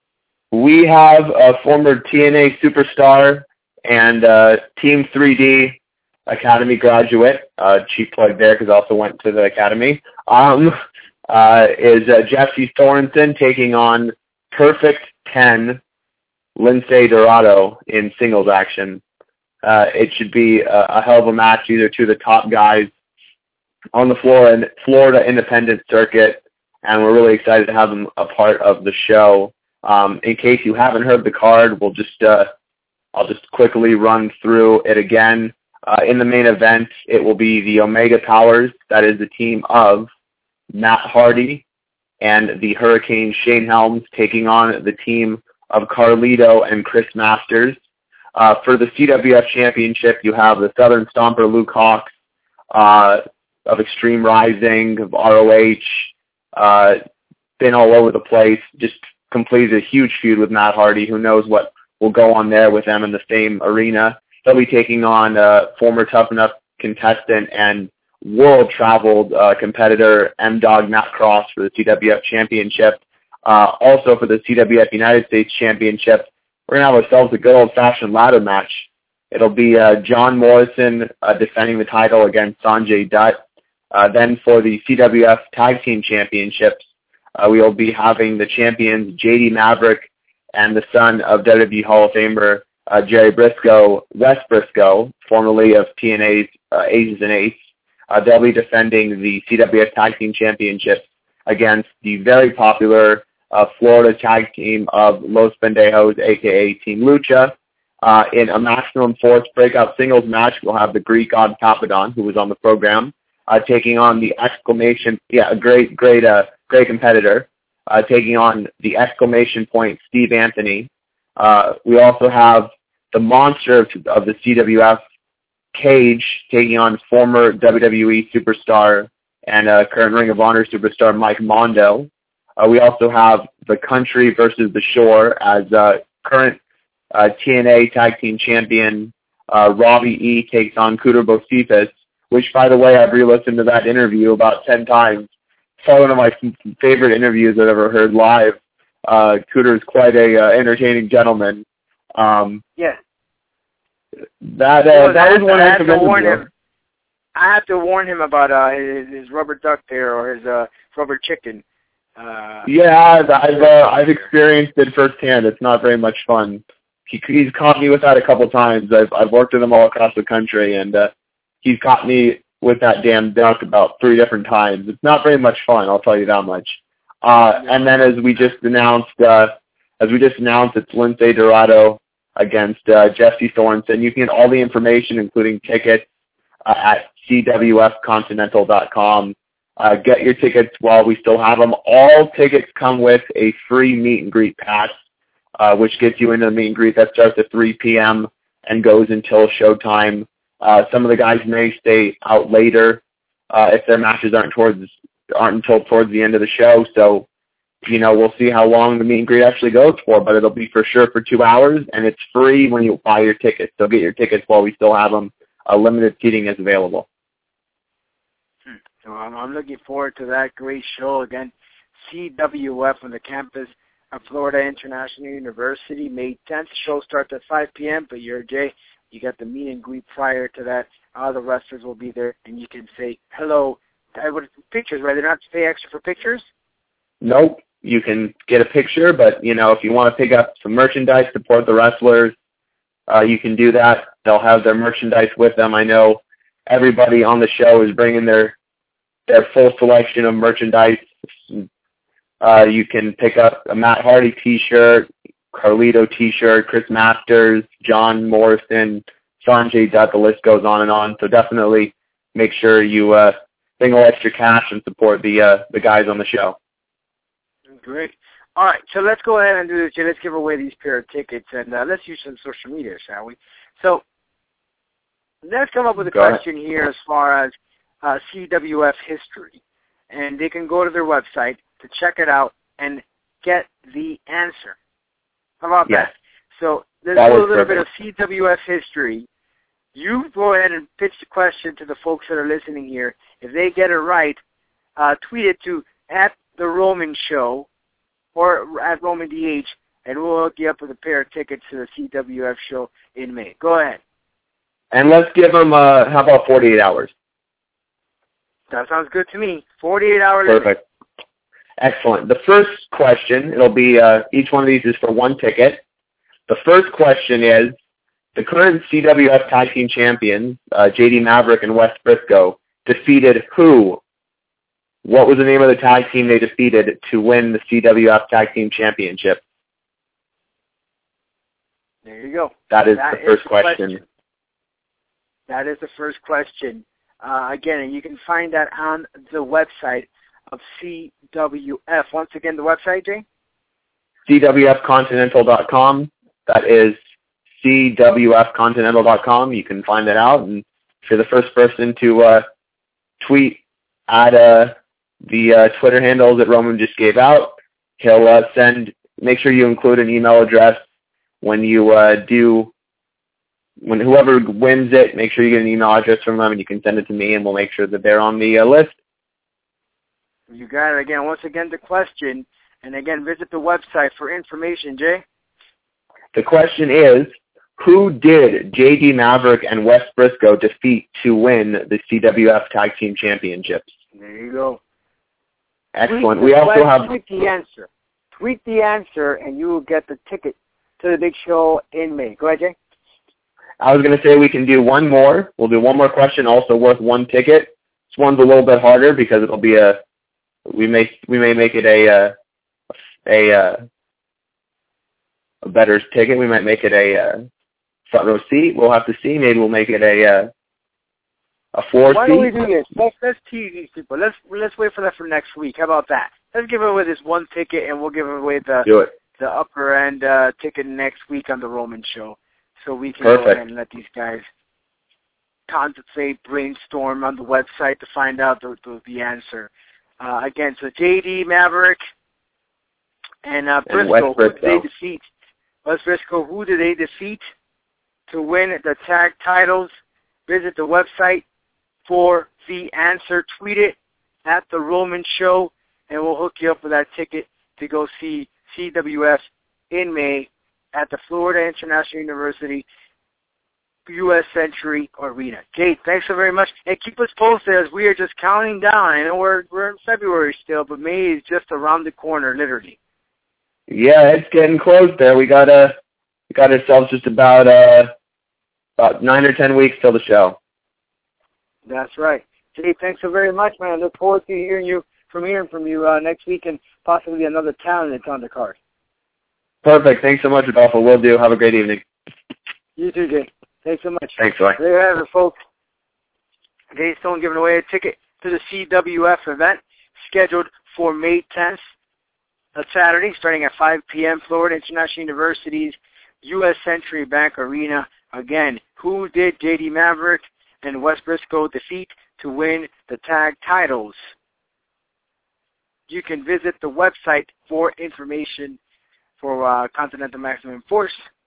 We have a former T N A superstar and uh, Team three D Academy graduate. Uh, cheap plug there because I also went to the Academy. Um, Uh, is uh, Jesse Sorensen taking on Perfect ten, Lince Dorado in singles action. Uh, it should be a, a hell of a match, either two of the top guys on the floor in Florida independent circuit, and we're really excited to have them a part of the show. Um, in case you haven't heard the card, we'll just uh, I'll just quickly run through it again. Uh, in the main event, it will be the Omega Powers, that is the team of Matt Hardy and the Hurricane Shane Helms, taking on the team of Carlito and Chris Masters. Uh, for the C W F Championship, you have the Southern Stomper Luke Hawx uh, of Extreme Rising, of R O H, uh, been all over the place, just completed a huge feud with Matt Hardy. Who knows what will go on there with them in the same arena. They'll be taking on uh, former Tough Enough contestant and world-traveled uh, competitor M-Dog Matt Cross for the C W F Championship. Uh, also for the C W F United States Championship, we're going to have ourselves a good old-fashioned ladder match. It'll be uh, John Morrison uh, defending the title against Sanjay Dutt. Uh, then for the C W F Tag Team Championships, uh, we will be having the champions J D Maverick and the son of W W E Hall of Famer uh, Jerry Briscoe, Wes Briscoe, formerly of T N A's uh, Aces and Eights. Uh, they'll be defending the C W F Tag Team Championships against the very popular uh, Florida tag team of Los Pendejos, a k a. Team Lucha. Uh, in a Maximum Force breakout singles match, we'll have the Greek God Papadon, who was on the program, uh, taking on the exclamation, yeah, a great, great, uh, great competitor, uh, taking on the exclamation point Steve Anthony. Uh, we also have the monster of, of the C W F, Cage, taking on former W W E superstar and uh, current Ring of Honor superstar Mike Mondo. Uh, we also have the Country versus the Shore as uh, current uh, T N A Tag Team Champion uh, Robbie E takes on Cooter Bocephus, which, by the way, I've re-listened to that interview about ten times. It's probably one of my favorite interviews I've ever heard live. Uh, Cooter is quite a uh, entertaining gentleman. Um, yeah. That uh, well, that was one I had to warn him. I have to warn him about uh, his, his rubber duck there or his uh, rubber chicken. Uh, yeah, I've I've, uh, I've experienced it firsthand. It's not very much fun. He, he's caught me with that a couple times. I've I've worked with him all across the country, and uh, he's caught me with that damn duck about three different times. It's not very much fun, I'll tell you that much. Uh, and then as we just announced, uh, as we just announced, it's Lince Dorado against uh, Jesse Sorensen. You can get all the information, including tickets, uh, at C W F Continental dot com. Uh, get your tickets while we still have them. All tickets come with a free meet and greet pass, uh, which gets you into the meet and greet that starts at three p.m. and goes until showtime. Uh, some of the guys may stay out later uh, if their matches aren't towards aren't until towards the end of the show. So, you know, we'll see how long the meet and greet actually goes for, but it'll be for sure for two hours, and it's free when you buy your tickets. So get your tickets while we still have them. Uh, limited seating is available. So I'm, I'm looking forward to that great show again. C W F on the campus of Florida International University, May tenth. The show starts at five p.m., but you're Jay. You got the meet and greet prior to that. All the wrestlers will be there, and you can say hello. I would pictures, right? They don't have to pay extra for pictures? Nope. You can get a picture, but, you know, if you want to pick up some merchandise, support the wrestlers, uh, you can do that. They'll have their merchandise with them. I know everybody on the show is bringing their their full selection of merchandise. Uh, you can pick up a Matt Hardy t-shirt, Carlito t-shirt, Chris Masters, John Morrison, Sanjay Dutt, the list goes on and on. So definitely make sure you uh, bring a little extra cash and support the uh, the guys on the show. Great. All right, so let's go ahead and do this. Let's give away these pair of tickets, and uh, let's use some social media, shall we? So let's come up with a go question ahead. here as far as uh, C W F history. And they can go to their website to check it out and get the answer. How about yes. that? So let's that do a little perfect. bit of C W F history. You go ahead and pitch the question to the folks that are listening here. If they get it right, uh, tweet it to at The Roman Show or at Roman D H, and we'll hook you up with a pair of tickets to the C W F show in May. Go ahead. And let's give them, uh, how about forty-eight hours? That sounds good to me. forty-eight hour limit. Perfect. Excellent. The first question, it'll be, uh, each one of these is for one ticket. The first question is, the current C W F Tag Team Champions, uh, J D Maverick and Wes Briscoe, defeated who? What was the name of the tag team they defeated to win the C W F Tag Team Championship? There you go. That is that the first is the question. question. That is the first question. Uh, again, you can find that on the website of C W F. Once again, the website, Jay? C W F Continental dot com. That is C W F Continental dot com. You can find it out. And if you're the first person to uh, tweet at uh, the uh, Twitter handles that Roman just gave out, he'll uh, send, make sure you include an email address when you uh, do, when whoever wins it, make sure you get an email address from them and you can send it to me and we'll make sure that they're on the uh, list. You got it. Again, once again, the question, and again, visit the website for information, Jay. The question is, who did J D Maverick and Wes Briscoe defeat to win the C W F Tag Team Championships? There you go. Excellent. Tweet we the also question, have... Tweet the answer. Tweet the answer, and you will get the ticket to the big show in May. Go ahead, Jay. I was going to say we can do one more. We'll do one more question, also worth one ticket. This one's a little bit harder because it'll be a... We may we may make it a uh, a uh, a better ticket. We might make it a uh, front row seat. We'll have to see. Maybe we'll make it a uh, a floor Why seat. don't we do this? Let's let's tease these people. Let's let's wait for that for next week. How about that? Let's give away this one ticket, and we'll give away the do it. the upper end uh, ticket next week on the Roman Show, so we can Perfect. go ahead and let these guys contemplate, brainstorm on the website to find out the the, the answer. Uh, again, so J D Maverick and, uh, And Briscoe, Wes who did they Briscoe. defeat? Wes Briscoe, who did they defeat to win the tag titles? Visit the website for the answer. Tweet it at The Roman Show, and we'll hook you up with that ticket to go see C W F in May at the Florida International University. U S Century Arena. Jay, thanks so very much. And keep us posted as we are just counting down. I know we're, we're in February still, but May is just around the corner, literally. Yeah, it's getting close there. We got uh, we got ourselves just about uh, about nine or ten weeks till the show. That's right. Jay, thanks so very much, man. I look forward to hearing you from hearing from you uh, next week and possibly another talent that's on the card. Perfect. Thanks so much, Adolfo. Will do. Have a great evening. You too, Jay. Thanks so much. Thanks, bye. There you have it, folks. Jay Stone giving away a ticket to the C W F event scheduled for May tenth, a Saturday, starting at five p.m. Florida International University's U S Century Bank Arena. Again, who did J D Maverick and Wes Briscoe defeat to win the tag titles? You can visit the website for information for uh, Continental Maximum Force,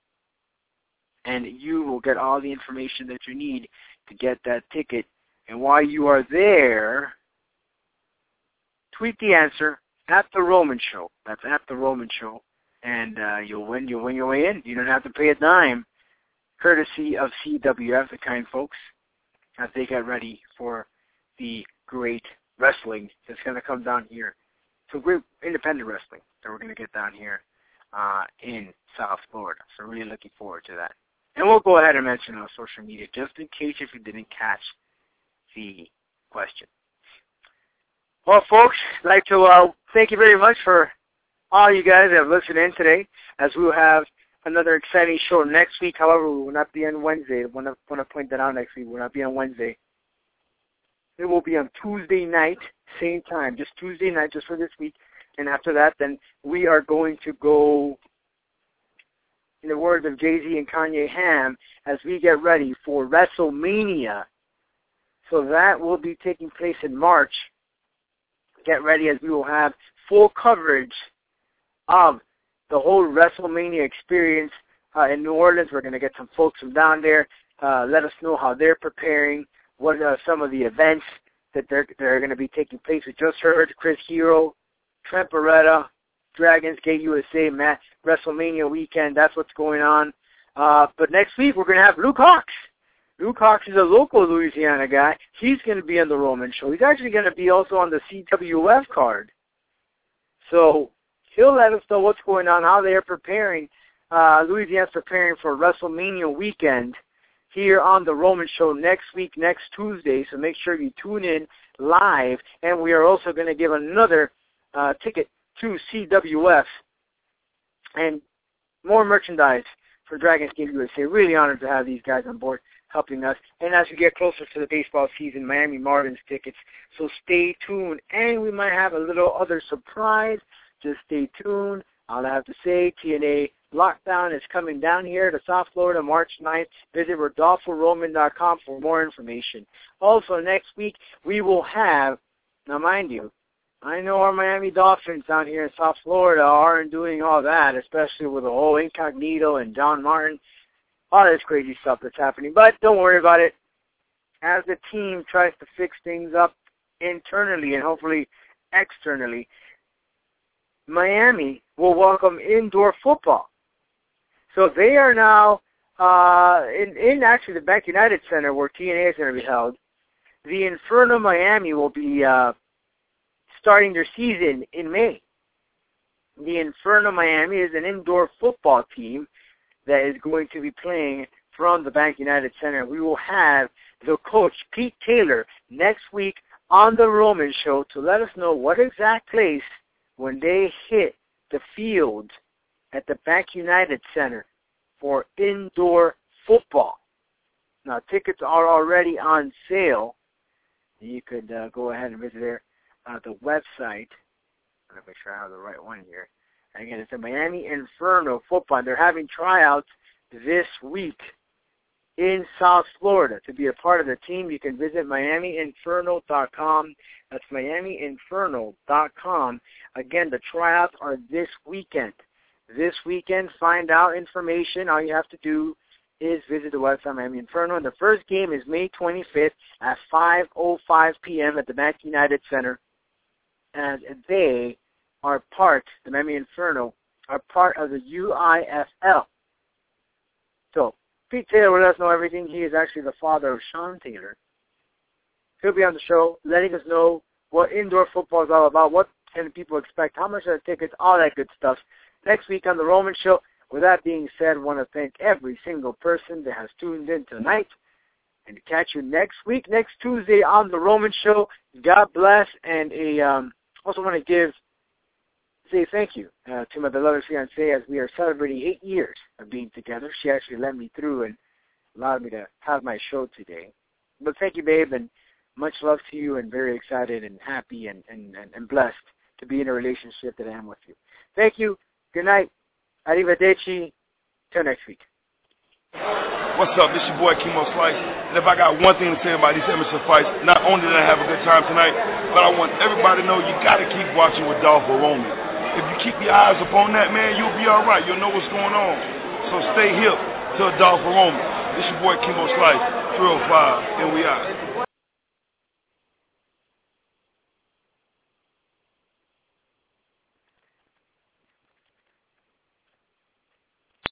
and you will get all the information that you need to get that ticket. And while you are there, tweet the answer at The Roman Show. That's at The Roman Show. And uh, you'll win You'll win your way in. You don't have to pay a dime, courtesy of C W F, the kind folks, as they get ready for the great wrestling that's going to come down here. So great independent wrestling that we're going to get down here uh, in South Florida. So really looking forward to that. And we'll go ahead and mention on social media, just in case if you didn't catch the question. Well, folks, I'd like to uh, thank you very much for all you guys that have listened in today, as we will have another exciting show next week. However, we will not be on Wednesday. I want to, want to point that out next week. We will not be on Wednesday. It will be on Tuesday night, same time, just Tuesday night, just for this week. And after that, then we are going to go, in the words of Jay-Z and Kanye Ham, as we get ready for WrestleMania. So that will be taking place in March. Get ready, as we will have full coverage of the whole WrestleMania experience uh, in New Orleans. We're going to get some folks from down there. Uh, let us know how they're preparing, what are some of the events that they're, they're going to be taking place. We just heard Chris Hero, Trent Beretta, Dragons Gate U S A, Matt, WrestleMania weekend. That's what's going on. Uh, but next week, we're going to have Luke Hawx. Luke Hawx is a local Louisiana guy. He's going to be on the Roman Show. He's actually going to be also on the C W F card. So he'll let us know what's going on, how they're preparing. Uh, Louisiana's preparing for WrestleMania weekend here on the Roman Show next week, next Tuesday. So make sure you tune in live. And we are also going to give another uh, ticket to C W F and more merchandise for Dragons Gate U S A. Really honored to have these guys on board helping us. And as we get closer to the baseball season, Miami Marlins tickets. So stay tuned. And we might have a little other surprise. Just stay tuned. All I have to say, T N A Lockdown is coming down here to South Florida March ninth. Visit Rodolfo Roman dot com for more information. Also, next week, we will have, now mind you, I know our Miami Dolphins down here in South Florida aren't doing all that, especially with the whole Incognito and John Martin, all this crazy stuff that's happening. But don't worry about it. As the team tries to fix things up internally and hopefully externally, Miami will welcome indoor football. So they are now uh, in, in actually the Bank United Center where T N A is going to be held. The Inferno Miami will be uh, starting their season in May. The Inferno Miami is an indoor football team that is going to be playing from the Bank United Center. We will have the coach, Pete Taylor, next week on the Roman Show to let us know what exact place when they hit the field at the Bank United Center for indoor football. Now, tickets are already on sale. You could uh, go ahead and visit their, uh, the website. Let me make sure I have the right one here. Again, it's the Miami Inferno Football. They're having tryouts this week in South Florida. To be a part of the team, you can visit Miami Inferno dot com. That's Miami Inferno dot com. Again, the tryouts are this weekend. This weekend, find out information. All you have to do is visit the website, Miami Inferno. And the first game is May twenty-fifth at five oh five p.m. at the Bank United Center. And they are part, the Miami Inferno, are part of the U I F L. So Pete Taylor will let us know everything. He is actually the father of Sean Taylor. He'll be on the show letting us know what indoor football is all about, what can people expect, how much are the tickets, all that good stuff. Next week on The Roman Show. With that being said, I want to thank every single person that has tuned in tonight. And to catch you next week, next Tuesday on The Roman Show. God bless. And a um, also want to give, say thank you uh, to my beloved fiancée as we are celebrating eight years of being together. She actually led me through and allowed me to have my show today. But thank you, babe, and much love to you, and very excited and happy and, and, and, and blessed to be in a relationship that I am with you. Thank you. Good night. Arrivederci. Till next week. What's up? This your boy Chemo Slice. And if I got one thing to say about these Emerson fights, not only did I have a good time tonight, but I want everybody to know you got to keep watching with Adolfo Roman. If you keep your eyes upon that, man, you'll be all right. You'll know what's going on. So stay hip to Adolfo Roman. This your boy Chemo Slice, three oh five, and we out.